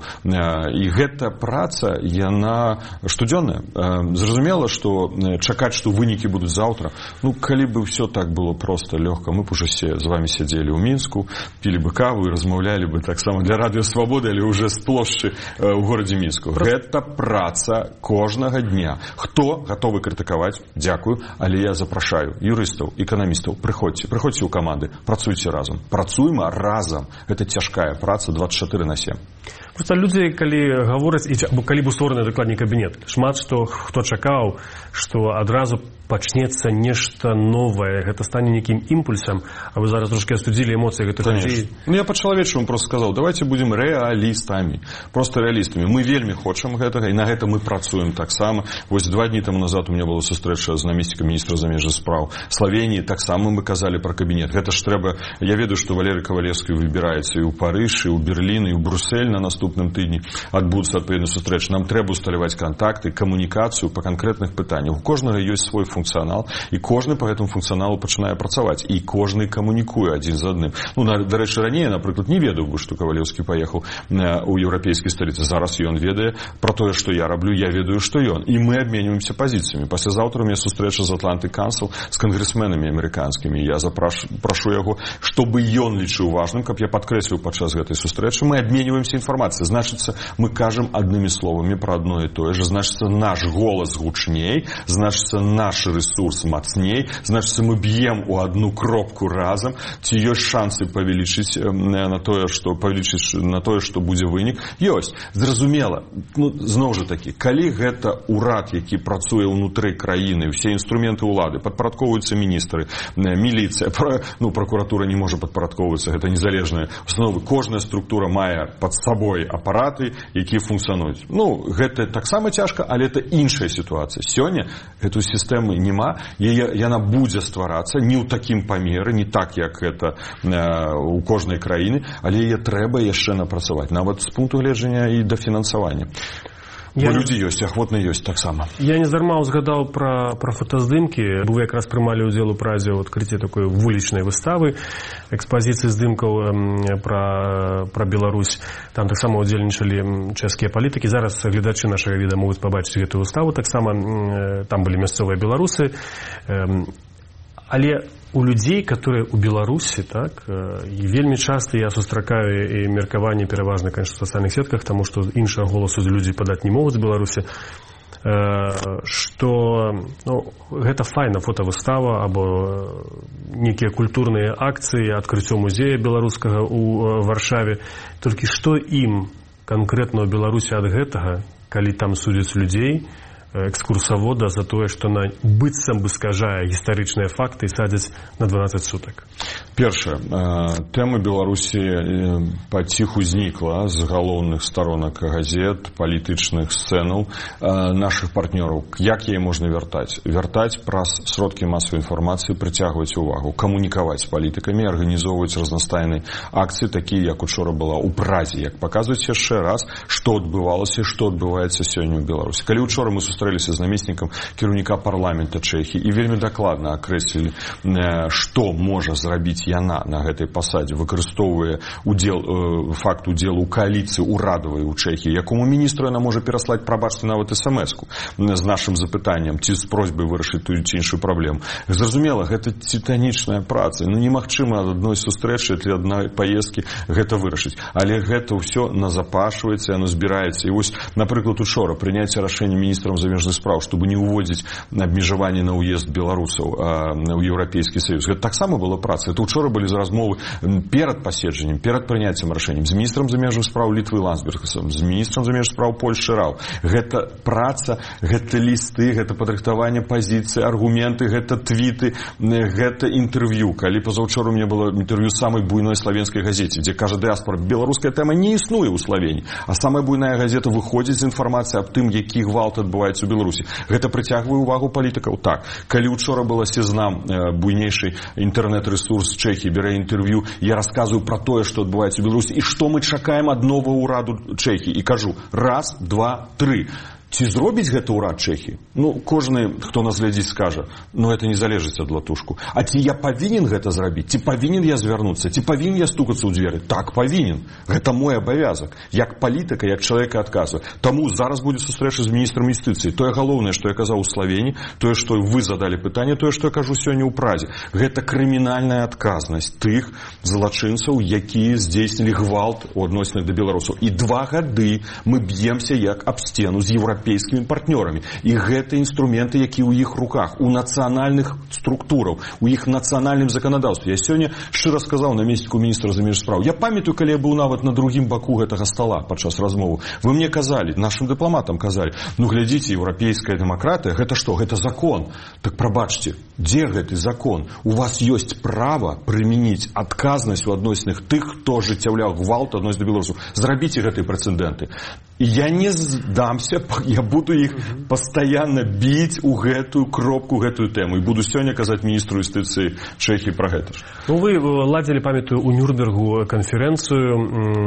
S6: І гэта праца, яна штодзённая. Зразумела, што чакаць, што вынікі будуць заўтра. Ну, калі бы ўсё так было проста, лёгка, мы б уже з вами сядзелі ў Мінску, пілі бы каву і размаўлялі бы таксама для радыё Свабоды, але ўжо з плошчы ў горадзе Мінску. Гэта праца кожнага дня. Хто гатовы крытыкаваць? Дзякую, але я запрашаю юрыстаў, эканамістаў, прыходзьце, прыходзьце ў каманды, працуйце разам. Працуем разам. Гэта цяжкая праца дваццаць чатыры на сем.
S5: Просто людзі, калі гавораць, або калі быў створаны дакладней кабінет, шмат што хто чакаў, што адразу пачнецца нешта новае, гэта стане нейкім імпульсам, а вы зараз трошки астудзілі эмоцыі гэтых людзей.
S6: Ну, я па-чалавечаму просто сказаў, давайте будзем рэалістамі, просто рэалістамі. Мы вельмі хочам гэтага, і на гэта мы працуем таксама. Вось два дні таму назад у меня была сустрэча з намеснікам міністра замежных спраў Славеніі, таксама мы казалі пра кабінет. Гэта ж трэба, я ведаю, што Валерый Кавалевскі выбіраецца і ў Парыж, і ў Берлін, і ў Брюссель на наступным тыдні адбудуцца адпаведныя сустрэчы. Нам трэба усталяваць кантакты, камунікацыю па канкрэтных пытаннях. У кожнага ёсць свой функцыянал, і кожны па гэтаму функцыяналу пачынае працаваць, і кожны камунікуе адзін з адным. Ну, дарэчы, раней, напрыклад, не ведаў бы, што Кавалеўскі паехаў у еўрапейскай сталіцы. Зараз ён ведае пра тое, што я раблю, я ведаю, што ён. І мы абменьваемся пазіцыямі. Паслязаўтра у меня сустрэча з Атлантык Кансел з кангрэсменамі амерыканскімі. Я запрашу, прашу яго, чтобы ён лічыў важным, каб я падкрэсліў падчас гэтай сустрэчы. Мы абменьваемся інфармацыяй. Значыцца, мы кажам аднымі словамі пра адно і тое ж. Значыцца, наш голас гучней, значыцца, наш ресурс мацней, значыцца, мы б'ем у одну кропку разам. Ці ёсць шансы павялічыць на тое, што павялічыць на тое, што будзе вынік? Ёсць. Зразумела. Ну, зноў жа такі, калі гэта урад, які працуе ўнутры краіны, усе інструменты ўлады, падпарадкоўваюцца міністры, міліцыя, ну, пракуратура не можа падпарадкоўвацца, гэта незалежная установа. Кожная структура мае пад сабой апараты, якія функцыянуюць. Ну, гэта таксама цяжка, але это іншая сітуацыя. Сёння эту сістэму няма, яна будзе стварацца не ў такім памеры, не так, як гэта у кожнай краіны, але яе трэба яшчэ напрацаваць, нават з пункту гледжання і да фінансавання. Я... Бо людзі ёсць, ахвотна ёсць таксама.
S5: Я нездарма узгадаў пра, пра фотаздымкі. Вы якраз прымалі ўдзел у празе ў адкрыцці такой вулічнай выставы, экспазіцыі здымкаў пра, пра Беларусь. Там таксама ўдзельнічалі чэшскія палітыкі. Зараз гледачы нашага віда могуць пабачыць гэтую выставу. Таксама там былі мясцовыя беларусы. Але у людзей, которые у Беларусі, так, і вельмі часта я сустракаю і меркаванне пераважна, конечно, в сацыяльных сетках, таму што іншага голасу людзі падаць не могуць з Беларусі, што ну, гэта файна фотавыстава або нейкія культурныя акцыі, адкрыццё музея беларускага ў Варшаве. Толькі што ім канкрэтна ў Беларусі ад гэтага, калі там судзяць людзей, экскурсавода за тое, што на быццам бы скажае гістарычныя факты і садзяць на дванаццаць сутак.
S6: Першае, тэма Беларусі паціху знікла з галоўных старонак газет, палітычных сцэнаў нашых партнёраў. Як яе можна вяртаць? Вяртаць праз сродкі масавай інфармацыі, прыцягваць увагу, камунікаваць з палітыкамі, арганізоўваць разнастайныя акцыі, такія, як учора была ў Празе, як паказваць яшчэ раз, што адбывалася, што адбываецца сёння ў Беларусі. Калі учора мы сустрэліся з намеснікам кіраўніка парламента Чэхіі і вельмі дакладна акрэслілі, што можа зрабіць яна на гэтай пасадзе, выкарыстоўвае удзел, факт удзелу ў кааліцыі урадавай у Чэхіі, якому міністру яна можа пераслаць, прабачце, нават эс-эм-эску з нашым запытаннем ці з просьбай вырашыць тую ці іншую праблему. Зразумела, гэта титанічная праца. Ну, немагчыма ад адной сустрэчы ці адной паездкі гэта вырашыць. Але гэта ўсё назапашваецца, яно збіраецца. І вось, напрыклад, учора прыняцце рашэння міністрам замежных спраў, чтобы не уводзіць абмежаванне на ўезд беларусаў ў Еўрапейскі Саюз. Гэта таксама была праца. Это учора былі размовы перад паседжаннем, перад прыняццем рашэннем з міністрам замежных спраў Літвы Ландсбергасам, з міністрам замежных спраў Польшчы Рау. Гэта праца, гэта лісты, гэта падрыхтаванне пазіцыі, аргументы, гэта твіты, гэта інтэрв'ю. Калі пазаўчора у мяне было інтэрв'ю самай буйной славенскай газеце, дзе кажа дыаспора, беларуская тэма не існуе ў Славені, а самая буйная газета выходзіць з інфармацыяй аб тым, які гвалт адбываецца ў Беларусі. Гэта прыцягвае увагу палітыкаў. Так, калі учора была Сезнам, буйнейшы інтэрнэт-рэсурс Чэхіі, бярэ інтэрв'ю, я расказваю пра тое, што адбываецца ў Беларусі і што мы чакаем ад новага ўраду Чэхіі. І кажу, раз, два, тры. Ці зробіць гэта ўрад Чэхіі? Ну, кожны, хто нас глядзіць, скажа, ну, это не залежыць ад латушку. А ці я павінен гэта зрабіць? Ці павінен я звярнуцца? Ці павінен я стукацца ў дзверы? Так, павінен. Гэта мой абавязак. Як палітыка, як чалавека адказвае. Таму зараз будзе сустрэча з міністрам юстыцыі. Тое галоўнае, што я казаў у Славені, тое, што вы задалі пытанне, тое, што я кажу сёння ў Празе. Гэта крымінальная адказнасць тых злачынцаў, якія здзейснілі гвалт у адносінах да беларусаў. І два гады мы б'емся як аб сцену з еўрапейскімі европейскими партнерами. И это инструменты, якія ў іх руках, у нацыянальных структураў, у іх нацыянальным законодаўстве. Я сёння шчыра сказаў намесніку міністра замежных спраў. Я памятаю, калі я быў нават на другім баку гэтага стола падчас размовы. Вы мне казалі, нашим дыпламатам казалі, ну глядзіце, еўрапейская дэмакратыя, гэта што? Гэта закон. Так прабачце, дзе гэты закон? У вас ёсць права прымяніць адказнасць у адносінах тых, хто ажыццяўляў гвалт адносін да беларусаў. Зрабіце гэтыя прэцэдэнты. И я не сдамся, я буду их uh-huh. постоянно бить у гэтую кропку, гэтую тему. И буду сегодня казать министру юстиции Чехии про гэта.
S5: Ну, вы ладили, памятаю, у Нюрнбергу конференцию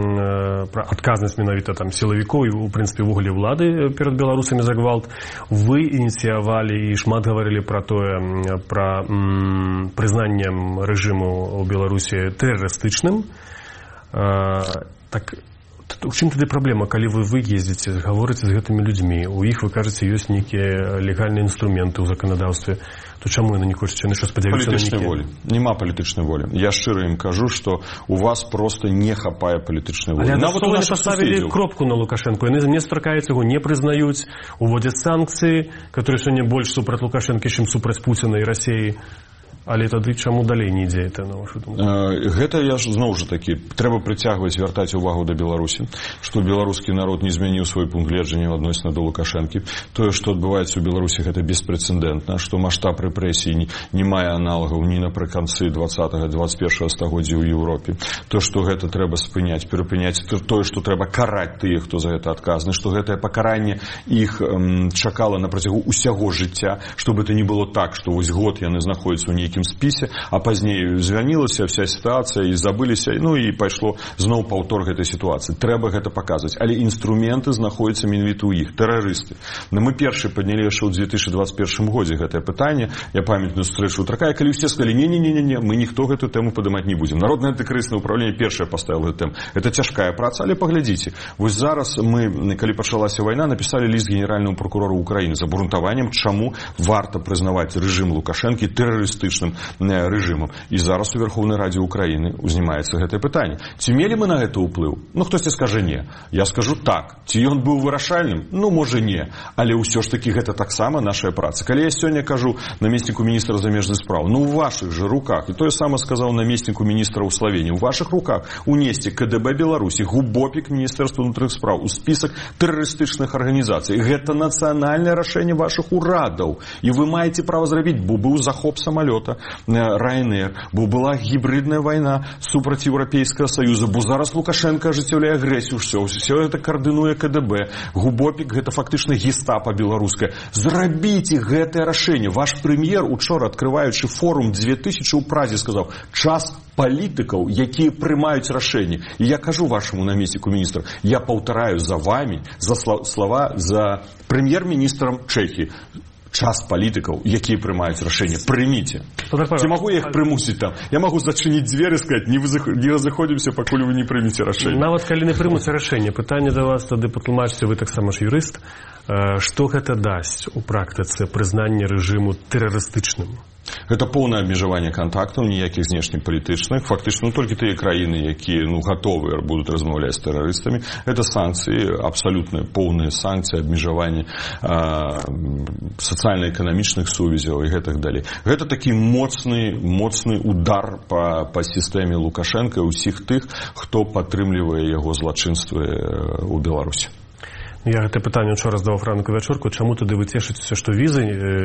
S5: э, про отказность менавіта там силовиков и, в принципе, вугле влады перед белорусами за гвалт. Вы инициировали и шмат говорили про то, про м, признанием режиму в Беларуси террористичным. Э, так... У чым тады праблема, калі вы вы ездзіце, гаворыце з гэтымі людзьмі, у іх, вы кажаце, ёсць нейкія легальныя інструменты ў заканадаўстве, то чаму яны не хочуць, яны што спадзяюцца на нейкія?
S6: Палітычнай волі. Нема палітычнай волі. Я шчыра ім кажу, што у вас просто не хапае палітычнай волі.
S5: Але нават у нас паставілі кропку на Лукашэнку, яны не спракаюць яго, не прызнаюць, уводзяць санкцыі, которые сёння больш супраць Лукашэнкі, чым супраць Пуціна і Расіі. Але тады чаму далей не ідзе это, на вашу думку?
S6: Гэта я ж зноў жа такі трэба прыцягваць, вяртаць увагу да Беларусі, што беларускі народ не змяніў свой пункт гледжання адносна да Лукашэнкі. Тое, што адбываецца ў Беларусі, гэта беспрэцэдэнтна, што маштаб рэпрэсій не, не мае аналагаў ні напрыканцы двадцатага двадцать першага стагоддзя ў Еўропе. То, што гэта трэба спыняць, перапыняць, тое, што трэба караць тых, хто за гэта адказны, што гэтае пакаранне іх эм, чакала на працягу усяго жыцця, чтобы это не было так, што вось год яны знаходзяцца ў нейкім вялікім спісе, а пазней звянілася вся сітуацыя і забыліся, ну і пайшло зноў паўтор гэтай сітуацыі. Трэба гэта паказваць, але інструменты знаходзяцца менавіта ў іх, тэрарысты. Но мы першы паднялі яшчэ ў две тысячи двадцать первом годзе гэтае пытанне. Я памятаю сустрэчу ў Тракая, калі ўсе сказалі: не-не-не, мы ніхто гэту тэму падымаць не будзем. Народнае антыкрызіснае ўпраўленне першае паставіла гэту тэму. Это цяжкая праца, але паглядзіце. Вось зараз мы, калі пачалася вайна, напісалі ліст генеральнаму прокурору Украіны з абгрунтаваннем, чаму варта прызнаваць рэжым Лукашэнкі тэрарыстычным рэжымам. І зараз у Верховнай Радзе Украіны узнімаецца гэтае пытанне. Ці мелі мы на гэта ўплыў? Ну, хтосьці скажа не. Я скажу так. Ці ён быў вырашальным? Ну, можа, не. Але ўсё ж такі гэта таксама нашая праца. Калі я сёння кажу намесніку міністра замежных спраў, ну, у вашых же руках, і тое сама сказаў намесніку міністра ў Славеніі, у вашых руках унесці ка дэ бэ Беларусі, губопік Міністэрства ўнутраных спраў у спісак тэрарыстычных арганізацый. Гэта нацыянальнае рашэнне вашых урадаў. І вы маеце права зрабіць, бо быў захоп самалёта Ryanair, бо была гібридная вайна супраць Еўрапейскага Саюза, бо зараз Лукашенко ажыццяўляе агрэсію, ўсё, ўсё гэта каардынуе ка дэ бэ. Губопік гэта фактычна гестапа беларускае. Зрабіце гэтае рашэнне. Ваш прэм'ер учора, адкрываючы форум две тысячи ў Празе, сказаў: час палітыкаў, якія прымаюць рашэнне. І я кажу вашаму намесніку міністра, я паўтараю за вами, за слова, за прэм'ер-міністрам Чэхіі. Час палітыкаў, якія прымаюць рашэнне. Прыміце. Ці магу я іх прымусіць там? Я магу зачыніць дзверы і сказаць: не разыходзімся, пакуль вы не прымеце рашэнне.
S5: Нават калі не прымуць рашэнне, пытанне да вас тады, патлумачце, вы таксама ж юрыст, што гэта дасць у практыцы прызнання рэжыму тэрарыстычным?
S6: Гэта поўнае абмежаванне кантактаў, ніякіх знешнепалітычных. Фактычна, ну, толькі тыя краіны, якія, ну, гатовыя будуць размаўляць з тэрарыстамі. Гэта санкцыі, абсалютныя поўныя санкцыі, абмежаванне сацыяльна-эканамічных сувязяў і гэтак далей. Гэта такі моцны, моцны удар па, па сістэме Лукашэнка і ўсіх тых, хто падтрымлівае яго злачынствы ў Беларусі.
S5: Я гэта пытанне учора задаваў Франку Вячорку, чаму тады вы цешыцеся, што візы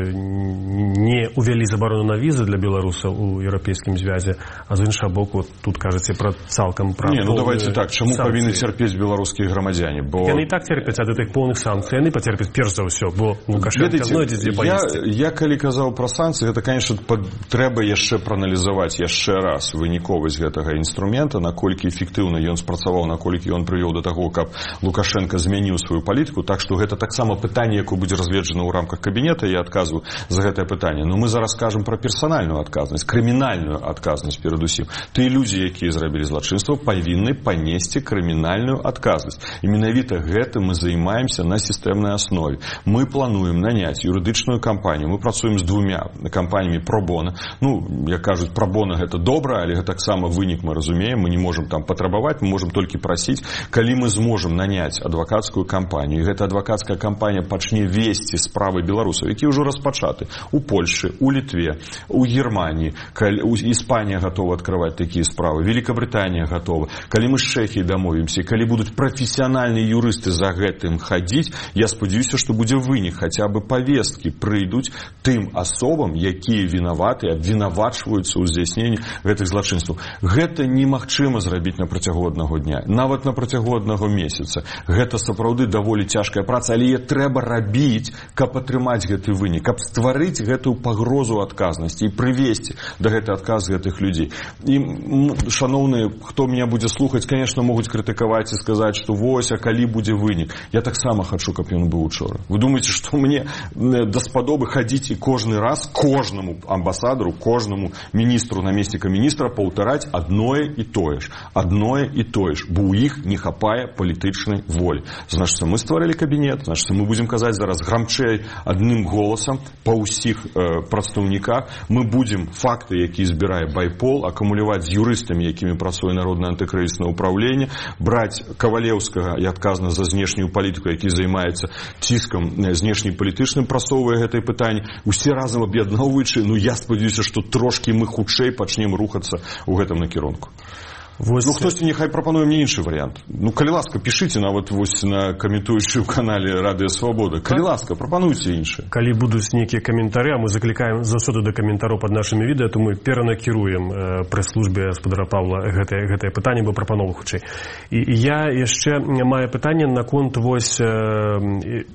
S5: не увялі забарону на візы для беларусаў у еўрапейскім звязе, а з іншага боку тут кажаце пра цалкам пра
S6: Не, ну давайте так, чаму
S5: санкцыі?
S6: Павінны цярпець беларускія грамадзяне, бо
S5: яны і так церпяць ад гэтых поўных санкцый, яны пацерпяць перш за ўсё, бо Лукашенко знойдзе дзе паесці.
S6: Я, я калі казаў пра санкцыі, гэта, конечно, трэба яшчэ прааналізаваць яшчэ раз выніковасць гэтага інструмента, наколькі эфектыўна ён спрацаваў, наколькі ён прывёў да таго, каб Лукашенко змяніў сваю палітыку, так што гэта таксама пытанне, якое будзе разгледжана ў рамках кабінета, я адказваю за гэтае пытанне. Но мы зараз кажам пра персанальную адказнасць, крымінальную адказнасць перадусім. Тыя людзі, якія зрабілі злачынства, павінны панесці крымінальную адказнасць. І менавіта гэтым мы займаемся на сістэмнай аснове. Мы плануем наняць юрыдычную кампанію. Мы працуем з двумя кампаніямі пробона. Ну, як кажуць, пробона гэта добра, але гэта таксама вынік мы разумеем. Мы не можам там патрабаваць, мы можам толькі прасіць. Калі мы зможам наняць адвакацкую кампанію, і гэта адвакацкая кампанія пачне весці справы беларусаў, якія ўжо распачаты у Польшы, у Літве, у Германіі, Іспанія гатова адкрываць такія справы, Великабрытанія гатова. Калі мы з Чэхіяй дамовімся, калі будуць прафесіянальныя юрысты за гэтым хадзіць, я спадзяюся, што будзе вынік, хаця бы павесткі прыйдуць тым асобам, якія вінаваты, абвінавачваюцца ў здзяйсненні гэтых злачынстваў. Гэта немагчыма зрабіць на працягу аднаго дня, нават на працягу аднаго месяца. Гэта сапраўды даволі цяжкая праца, але трэба рабіць, каб атрымаць гэты вынік, каб стварыць гэтую пагрозу адказнасці і прывесці да гэтай адказ гэтых людзей. І, шаноўныя, хто меня будзе слухаць, конечно, могуць крытыкаваць і сказаць, што вось, а калі будзе вынік. Я таксама хачу, каб ён быў учора. Вы думаеце, што мне даспадобы хадзіць і кожны раз кожнаму амбасадару, кожнаму міністру, намесніка міністра паўтараць адное і тое ж. Адное і тое ж, бо ў іх не хапае палітычнай волі. Значыцца, мы стварылі кабінет, значыцца, мы будзем казаць зараз грамчэй адным голасам па ўсіх э, прадстаўніках. Мы будзем факты, якія збірае байпол, акумуляваць з юрыстамі, якімі працуе Народнае антыкрызіснае ўпраўленне, браць Кавалеўскага і адказна за знешнюю палітыку, які займаецца ціскам знешнепалітычным, прасоўвае гэтае пытанне. Усе разам аб'ядноўваючы, ну я спадзяюся, што трошкі мы хутчэй пачнем рухацца ў гэтым накірунку. Вось... Ну, хтосьці няхай прапануе мне іншы варыянт. Ну, калі ласка, пішыце нават вось на каментуючы ў канале Радыё Свабода. Калі ласка, прапануйце іншыя.
S5: Калі будуць нейкія каментары, а мы заклікаем заўсёды да каментараў пад нашымі відэа, то мы перанакіруем э, прэс-службе гаспадара Павла гэтае, гэтае пытанне, бо прапановы хутчэй. І, і я яшчэ маю пытанне наконт вось... Э,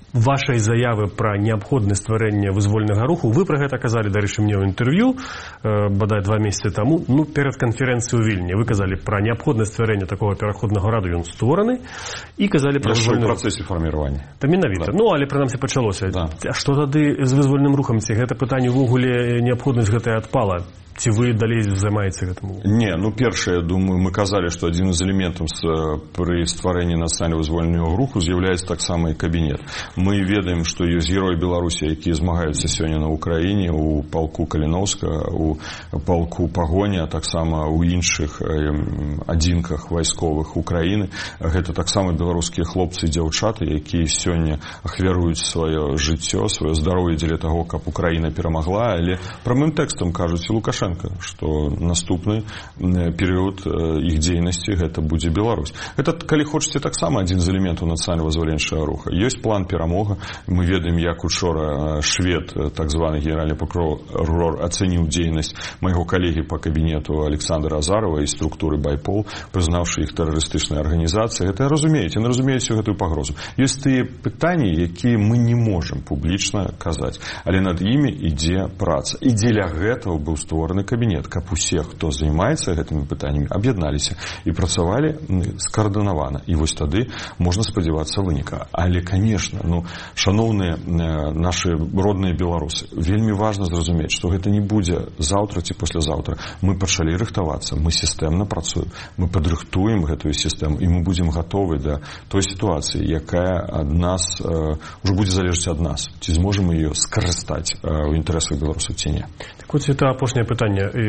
S5: вашай заявы пра неабходнасць стварэння вызвольнага руху, вы пра гэта казалі, дарэчы, мне ў інтэрв'ю, бадай два месяцы таму, ну, перад канферэнцыяй у Вільні. Вы казалі пра неабходнасць стварэння такога пераходнага раду, ён створаны, і казалі пра
S6: вызвольны рух. Працэсе фарміравання.
S5: Та менавіта. Да. Ну, але прынамсі пачалося.
S6: Да.
S5: А што тады з вызвольным рухам? Ці гэта пытанне ўвогуле неабходнасць гэтая адпала? Ці вы далей займаеце гэтаму?
S6: Не, ну першае, думаю, мы казалі, што адзін з элементаў пры стварэнні нацыянальнага вызвольнага руху з'яўляецца таксама і кабінет. Мы ведаем, што ёсць героі Беларусі, якія змагаюцца сёння на Ўкраіне, у палку Каліноўска, у палку Пагоня, а таксама ў іншых адзінках вайсковых Украіны. Гэта таксама беларускія хлопцы і дзяўчаты, якія сёння ахвяруюць сваё жыццё, сваё здароўе дзеля таго, каб Украіна перамагла, але прамым тэкстам кажуць і Лукашенко, што наступны перыяд іх дзейнасці гэта будзе Беларусь. Гэта, калі хочаце, таксама адзін з элементаў нацыянальна-вызваленчага руха. Ёсць план перамога. Мы ведаем, як учора швед, так званы генеральны прокурор, ацэніў дзейнасць майго калегі па кабінету Александра Азарова і структуры Байпол, прызнаўшы іх тэрарыстычнай арганізацыяй. Гэта разумеюць, яны разумеюць гэтую пагрозу. Ёсць тыя пытанні, якія мы не можам публічна казаць, але над імі ідзе праца. І дзеля гэтага быў створаны кабінет, каб усе, хто займаецца гэтымі пытаннямі, аб'ядналіся і працавалі скаардынавана. І вось тады можна спадзявацца выніка. Але, конечно, ну, шаноўныя нашы родныя беларусы, вельмі важна зразумець, што гэта не будзе заўтра ці паслязаўтра. Мы пачалі рыхтавацца, мы сістэмна працуем, мы падрыхтуем гэтую сістэму, і мы будзем гатовы да той сітуацыі, якая ад нас, э, ўжо будзе залежаць ад нас. Ці зможам мы ее скарыстаць э, ў інтарэсах беларусаў ці не.
S5: Так вот, это апошняе пытанне.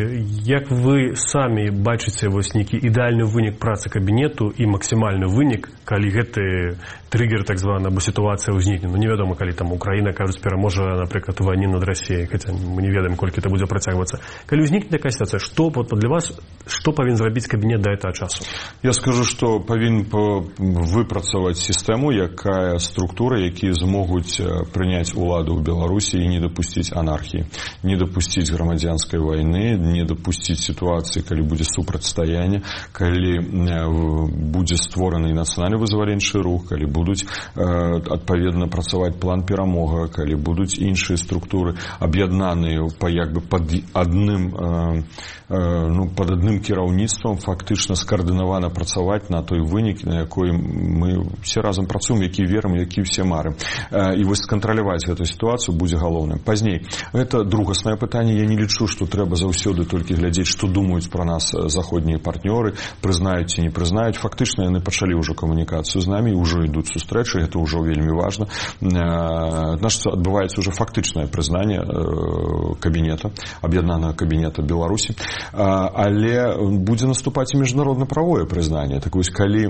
S5: Як вы самі бачыце вось нейкі ідэальны вынік працы кабінету і максімальны вынік, калі гэты триггер, так званы, або сітуацыя ўзнікне? Ну, невядома, калі там Украіна, кажуць, пераможа, напрыклад, у вайне над Расіяй, хаця мы не ведаем, колькі это будзе працягвацца. Калі ўзнікне такая сітуацыя, што для вас, што павінен зрабіць кабінет да гэтага часу?
S6: Я скажу, што павінен выпрацаваць сістэму, якая структура, якія змогуць прыняць уладу ў Беларусі і не дапусціць анархіі, не дапусціць грамадзянскай вайны, не дапусціць сітуацыі, калі будзе супрацьстаянне, калі будзе створаны нацыянальна-вызваленчы рух, калі будуць э, адпаведна працаваць план перамога, калі будуць іншыя структуры аб'яднаныя па як бы пад адным э, э, ну, пад адным кіраўніцтвам, фактычна скаардынавана працаваць на той вынік, на якой мы все разам працуем, які верым, які все марым. Э, і вось скантраляваць гэтую сітуацыю будзе галоўным. Пазней, гэта другаснае пытанне. Я не лічу, што трэба заўсёды толькі глядзець, што думаюць пра нас заходнія партнёры, прызнаюць ці не прызнаюць. Фактычна яны пачалі ўжо камунікацыю з намі, ўжо ідуць сустрэчы, гэта ўжо вельмі важна. Значыць, адбываецца ўжо фактычнае прызнанне кабінета, аб'яднанага кабінета Беларусі. Але будзе наступаць і міжнародна-правое прызнанне. Так вось, калі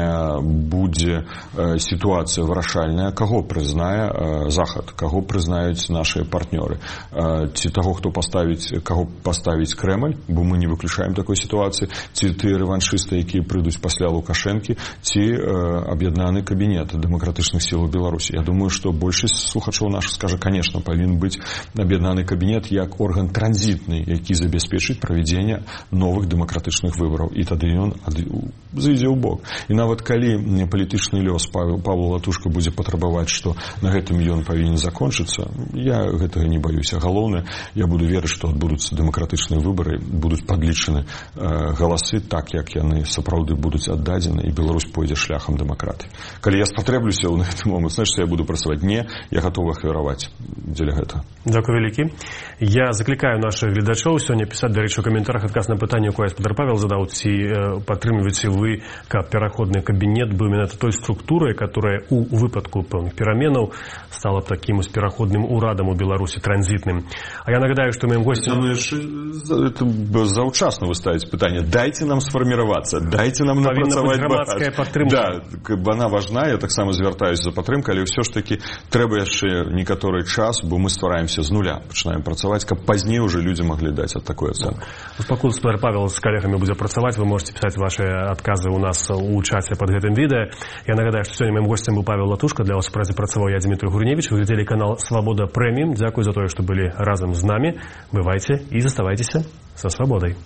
S6: будзе сітуацыя вырашальная, каго прызнае Захад, каго прызнаюць нашыя партнёры, ці таго, хто паставіць, каго паставіць Крэмль, бо мы не выключаем такой сітуацыі, ці тыя рэваншысты, якія прыйдуць пасля Лукашэнкі, ці э, аб'яднаны кабінет дэмакратычных сілаў Беларусі. Я думаю, што большасць слухачоў нашых скажа, конечно, павінен быць аб'яднаны кабінет як орган транзітны, які забяспечыць правядзенне новых дэмакратычных выбараў. І тады ён зайдзе ў бок. І нават калі палітычны лёс Павла Латушка будзе патрабаваць, што на гэтым ён павінен закончыцца, я гэтага не баюся. Галоўнае, я буду верыць, што адбудуцца дэмакратычныя выбары, будуць падлічаны э, галасы так, як яны сапраўды будуць аддадзены, і Беларусь пойдзе шляхам дэмакратыі. Калі я спатрэблюся ў гэты момант, значыць, я буду працаваць. Не, я гатовы ахвяраваць дзеля гэтага.
S5: Дзякуй вялікі. Я заклікаю нашых гледачоў сёння пісаць, дарэчы, у каментарах адказ на пытанне, якое спадар Павел задаў, ці э, падтрымліваеце вы, каб пераходны кабінет быў менавіта той структурай, которая у выпадку пэўных пераменаў стала такім пераходным урадам у Беларусі, транзітным. А я нагадаю, што моим гостем...
S6: Это заўчасна вы ставіце пытанне. Дайце нам сфарміравацца, дайце нам напрацаваць
S5: грамадская падтрымка.
S6: Да, она важна, я таксама звяртаюсь за падтрымкай, але ўсё ж такі трэба яшчэ некаторы час, бо мы ствараемся з нуля, пачынаем працаваць, каб пазней уже людзі маглі даць ад такой ацэнкі.
S5: Пакуль спадар Павел з калегамі будзе працаваць, вы можете пісаць ваши адказы у нас у чаце под гэтым відэа. Я нагадаю, што сёння моим гостем быў Павел Латушка, для вас працы працаваў я, Дмітрий Гурневич. Вы глядзелі канал Свабода Прэміум. Дзякуй за тое, што былі разам з намі. Бывайце і заставайцеся со свабодай.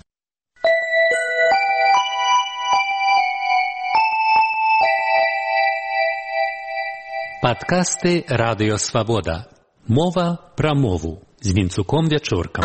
S4: Падкасты Радыё Свабода. Мова пра мову з Вінцуком Вячоркам.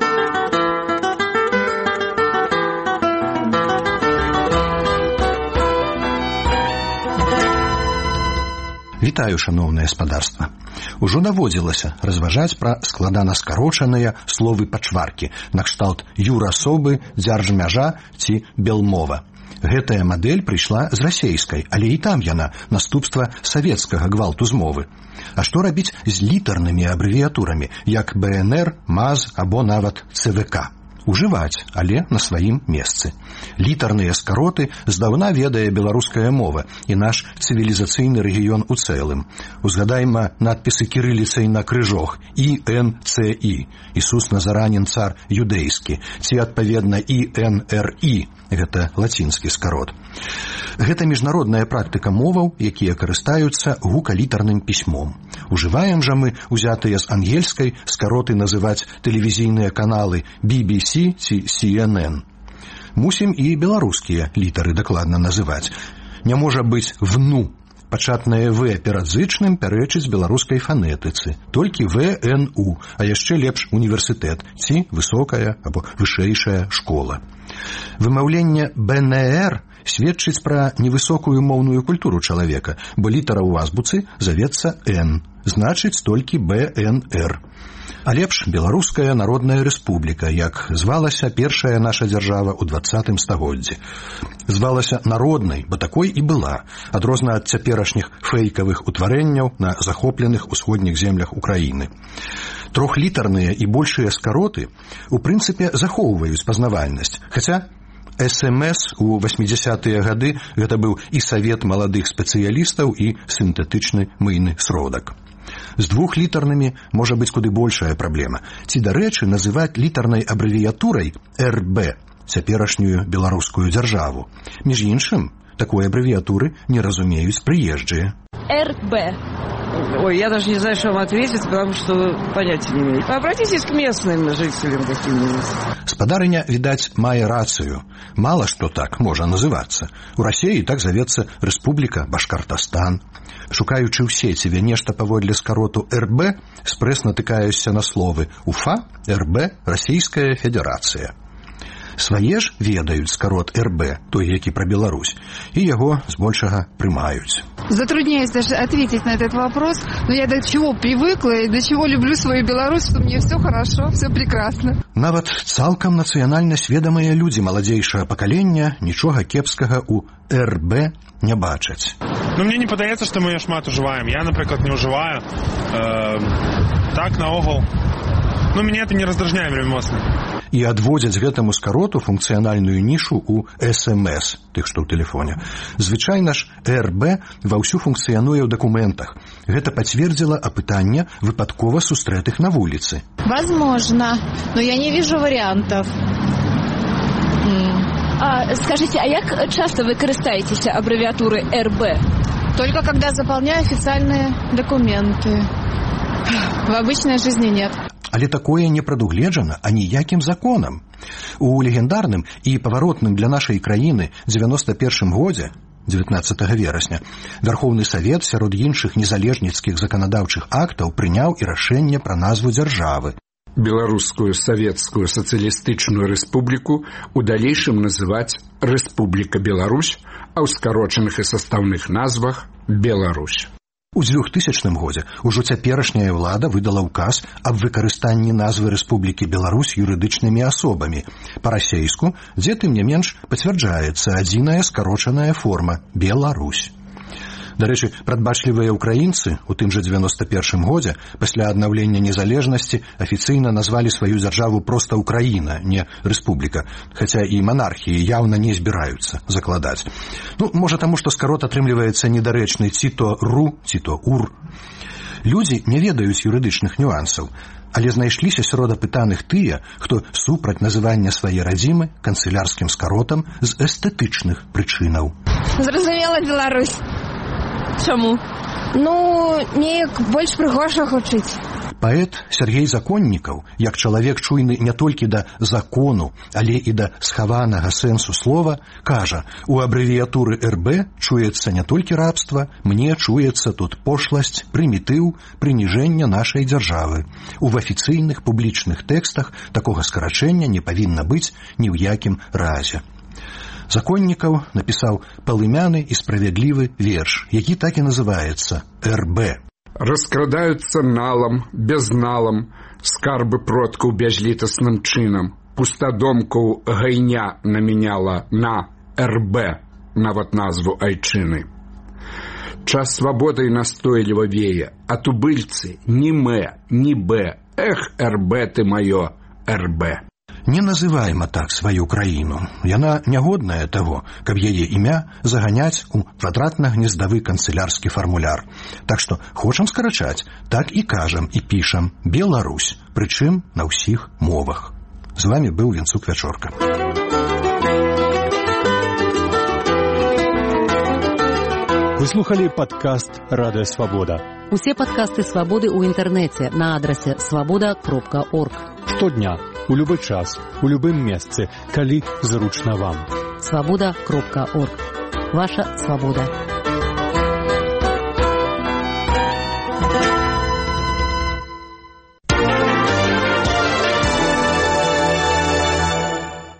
S7: Вітаю, шаноўнае спадарства. Ужо даводзілася разважаць пра складана скарочаныя словы-пачваркі накшталт юрасобы, дзяржмяжа ці белмова. Гэтая мадэль прыйшла з расейскай, але і там яна наступства савецкага гвалту змовы. А што рабіць з літарнымі абрэвіятурамі, як бэ эн эр, маз або нават цэ вэ ка? Ужываць, але на сваім месцы. Літарныя скароты здаўна ведае беларуская мова і наш цывілізацыйны рэгіён у цэлым. Узгадайма надпісы кірыліцай на крыжох і эн цэ і, Ісус Назаранін цар юдэйскі, ці адпаведна і эн эр і, гэта лацінскі скарот. Гэта міжнародная практыка моваў, якія карыстаюцца гукалітарным пісьмом. Ужываем жа мы узятыя з ангельскай скароты называць тэлевізійныя каналы би би сі ці сі эн эн. Мусім і беларускія літары дакладна называць. Не можа быць вну. Пачатнае «в» перад зычным пярэчыць беларускай фанетыцы. Толькі вэ эн у, а яшчэ лепш універсітэт ці высокая або вышэйшая школа. Вымаўленне бэ эн эр сведчыць пра невысокую моўную культуру чалавека, бо літара ў азбуцы завецца «н», значыць толькі бэ эн эр. А лепш Беларуская Народная Рэспубліка, як звалася першая наша дзяржава ў дваццатым стагоддзі. Звалася народнай, бо такой і была, адрозна ад цяперашніх фэйкавых утварэнняў на захопленых усходніх землях Украіны. Трохлітарныя і большыя скароты у прынцыпе захоўваюць пазнавальнасць, хаця эс эм эс у васьмідзясятыя гады гэта быў і савет маладых спецыялістаў і сінтэтычны мыйны сродак. З двухлітарнымі можа быць куды большая праблема. Ці, дарэчы, называць літарнай абрэвіятурай эр бэ цяперашнюю беларускую дзяржаву. Між іншым, такой абрэвіятуры не разумеюць прыезджыя.
S8: эр бэ. Ой, я даже не знаю, что вам ответить, потому что понятия не имею. Обратитесь к местным жителям каким-нибудь.
S7: Спадарыня, відаць, мае рацыю. Мала што так можа называцца. У Расіі так завецца Рэспубліка Башкартастан. Шукаючы ў сеціве нешта паводле скароту эр бэ, спрэс натыкаюся на словы УФА, эр бэ, Расійская Федерацыя. Свае ж ведаюць скарот эр бэ, той, які пра Беларусь, і яго збольшага прымаюць.
S9: Затрудняюсь даже ответить на этот вопрос, но я до чего привыкла и до чего люблю свою Беларусь, что мне все хорошо, все прекрасно.
S7: Нават цалкам нацыянальна сведамыя людзі маладзейшага пакалення нічога кепскага ў эр бэ не бачаць.
S10: Ну, мне не падаецца, што мы шмат ужываем. Я, напрыклад, не ўжываю. Э, так, наогул. Ну, мяне это не раздражняе вельмі моцна.
S7: І адводзяць гэтаму скароту функцыянальную нішу ў эс эм эс, тых, што ў тэлефоне. Звычайна ж эр бэ ва ўсю функцыянуе ў дакументах. Гэта пацвердзіла апытанне выпадкова сустрэтых на вуліцы.
S11: Возможно, но я не вижу вариантов.
S8: А, скажите, а як часто вы карыстаетесь аббревиатурой эр бэ?
S11: Только когда заполняю официальные документы. В обычной жизни нет.
S7: Але такое не прадугледжана аніякім законам. У легендарным і паваротным для нашай краіны дзевяноста першым годзе, дзевятнаццатага верасня, Вярхоўны Савет сярод іншых незалежніцкіх заканадаўчых актаў прыняў і рашэнне пра назву дзяржавы.
S12: Беларускую савецкую сацыялістычную рэспубліку у далейшым называць Рэспубліка Беларусь, а ў скарочаных і састаўных назвах Беларусь.
S7: У двухтысячным годзе ўжо цяперашняя ўлада выдала ўказ аб выкарыстанні назвы Рэспублікі Беларусь юрыдычнымі асобамі. Па-расейску, дзе тым не менш пацвярджаецца адзіная скарочаная форма Беларусь. Дарэчы, прадбачлівыя ўкраінцы у тым жа дзевяноста першым годзе пасля аднаўлення незалежнасці афіцыйна назвалі сваю дзяржаву проста Украіна, не Рэспубліка, хаця і манархіі яўна не збіраюцца закладаць. Ну, можа таму, што скарот атрымліваецца недарэчны ці то ру, ці то ур. Людзі не ведаюць юрыдычных нюансаў, але знайшліся сярод апытаных тыя, хто супраць называння свае радзімы канцылярскім скаротам з эстэтычных прычынаў.
S11: Зразумела, Беларусь. Чаму? Ну, неяк больш прыгожа гучыць.
S7: Паэт Сергей Законнікаў, як чалавек чуйны не толькі да закону, але і да схаванага сэнсу слова, кажа, у абрэвіятуры эр бэ чуецца не толькі рабства, мне чуецца тут пошласць, прымітыў, прыніжэння нашай дзяржавы. У афіцыйных публічных тэкстах такога скарачэння не павінна быць ні ў якім разе. Законнікаў напісаў палымяны і справядлівы верш, які так і называецца эр бэ.
S12: Раскрадаюцца налам, безналам, скарбы продкаў бязлітасным чынам. Пустадомкаў гайня намяняла на эр бэ, нават назву айчыны. Час свабодай настойліва вее, а тубыльцы ні мэ, ні бэ, эх, эр бэ ты маё, эр бэ.
S7: Не называйма так сваю краіну. Яна нягодная таго, каб яе імя заганяць у квадратна-гнездавы канцылярскі фармуляр. Так што хочам скарачаць, так і кажам і пішам Беларусь, прычым на ўсіх мовах. З вами быў Венцук Вячорка.
S13: Вы слухали падкаст «Радыё Свабода».
S1: Усе падкасты Свабоды ў інтэрнэце на адрасе свабода кропка орг.
S13: Штодня, у любы час, у любым месцы, калі зручна вам.
S1: свабода кропка орг. Ваша свабода.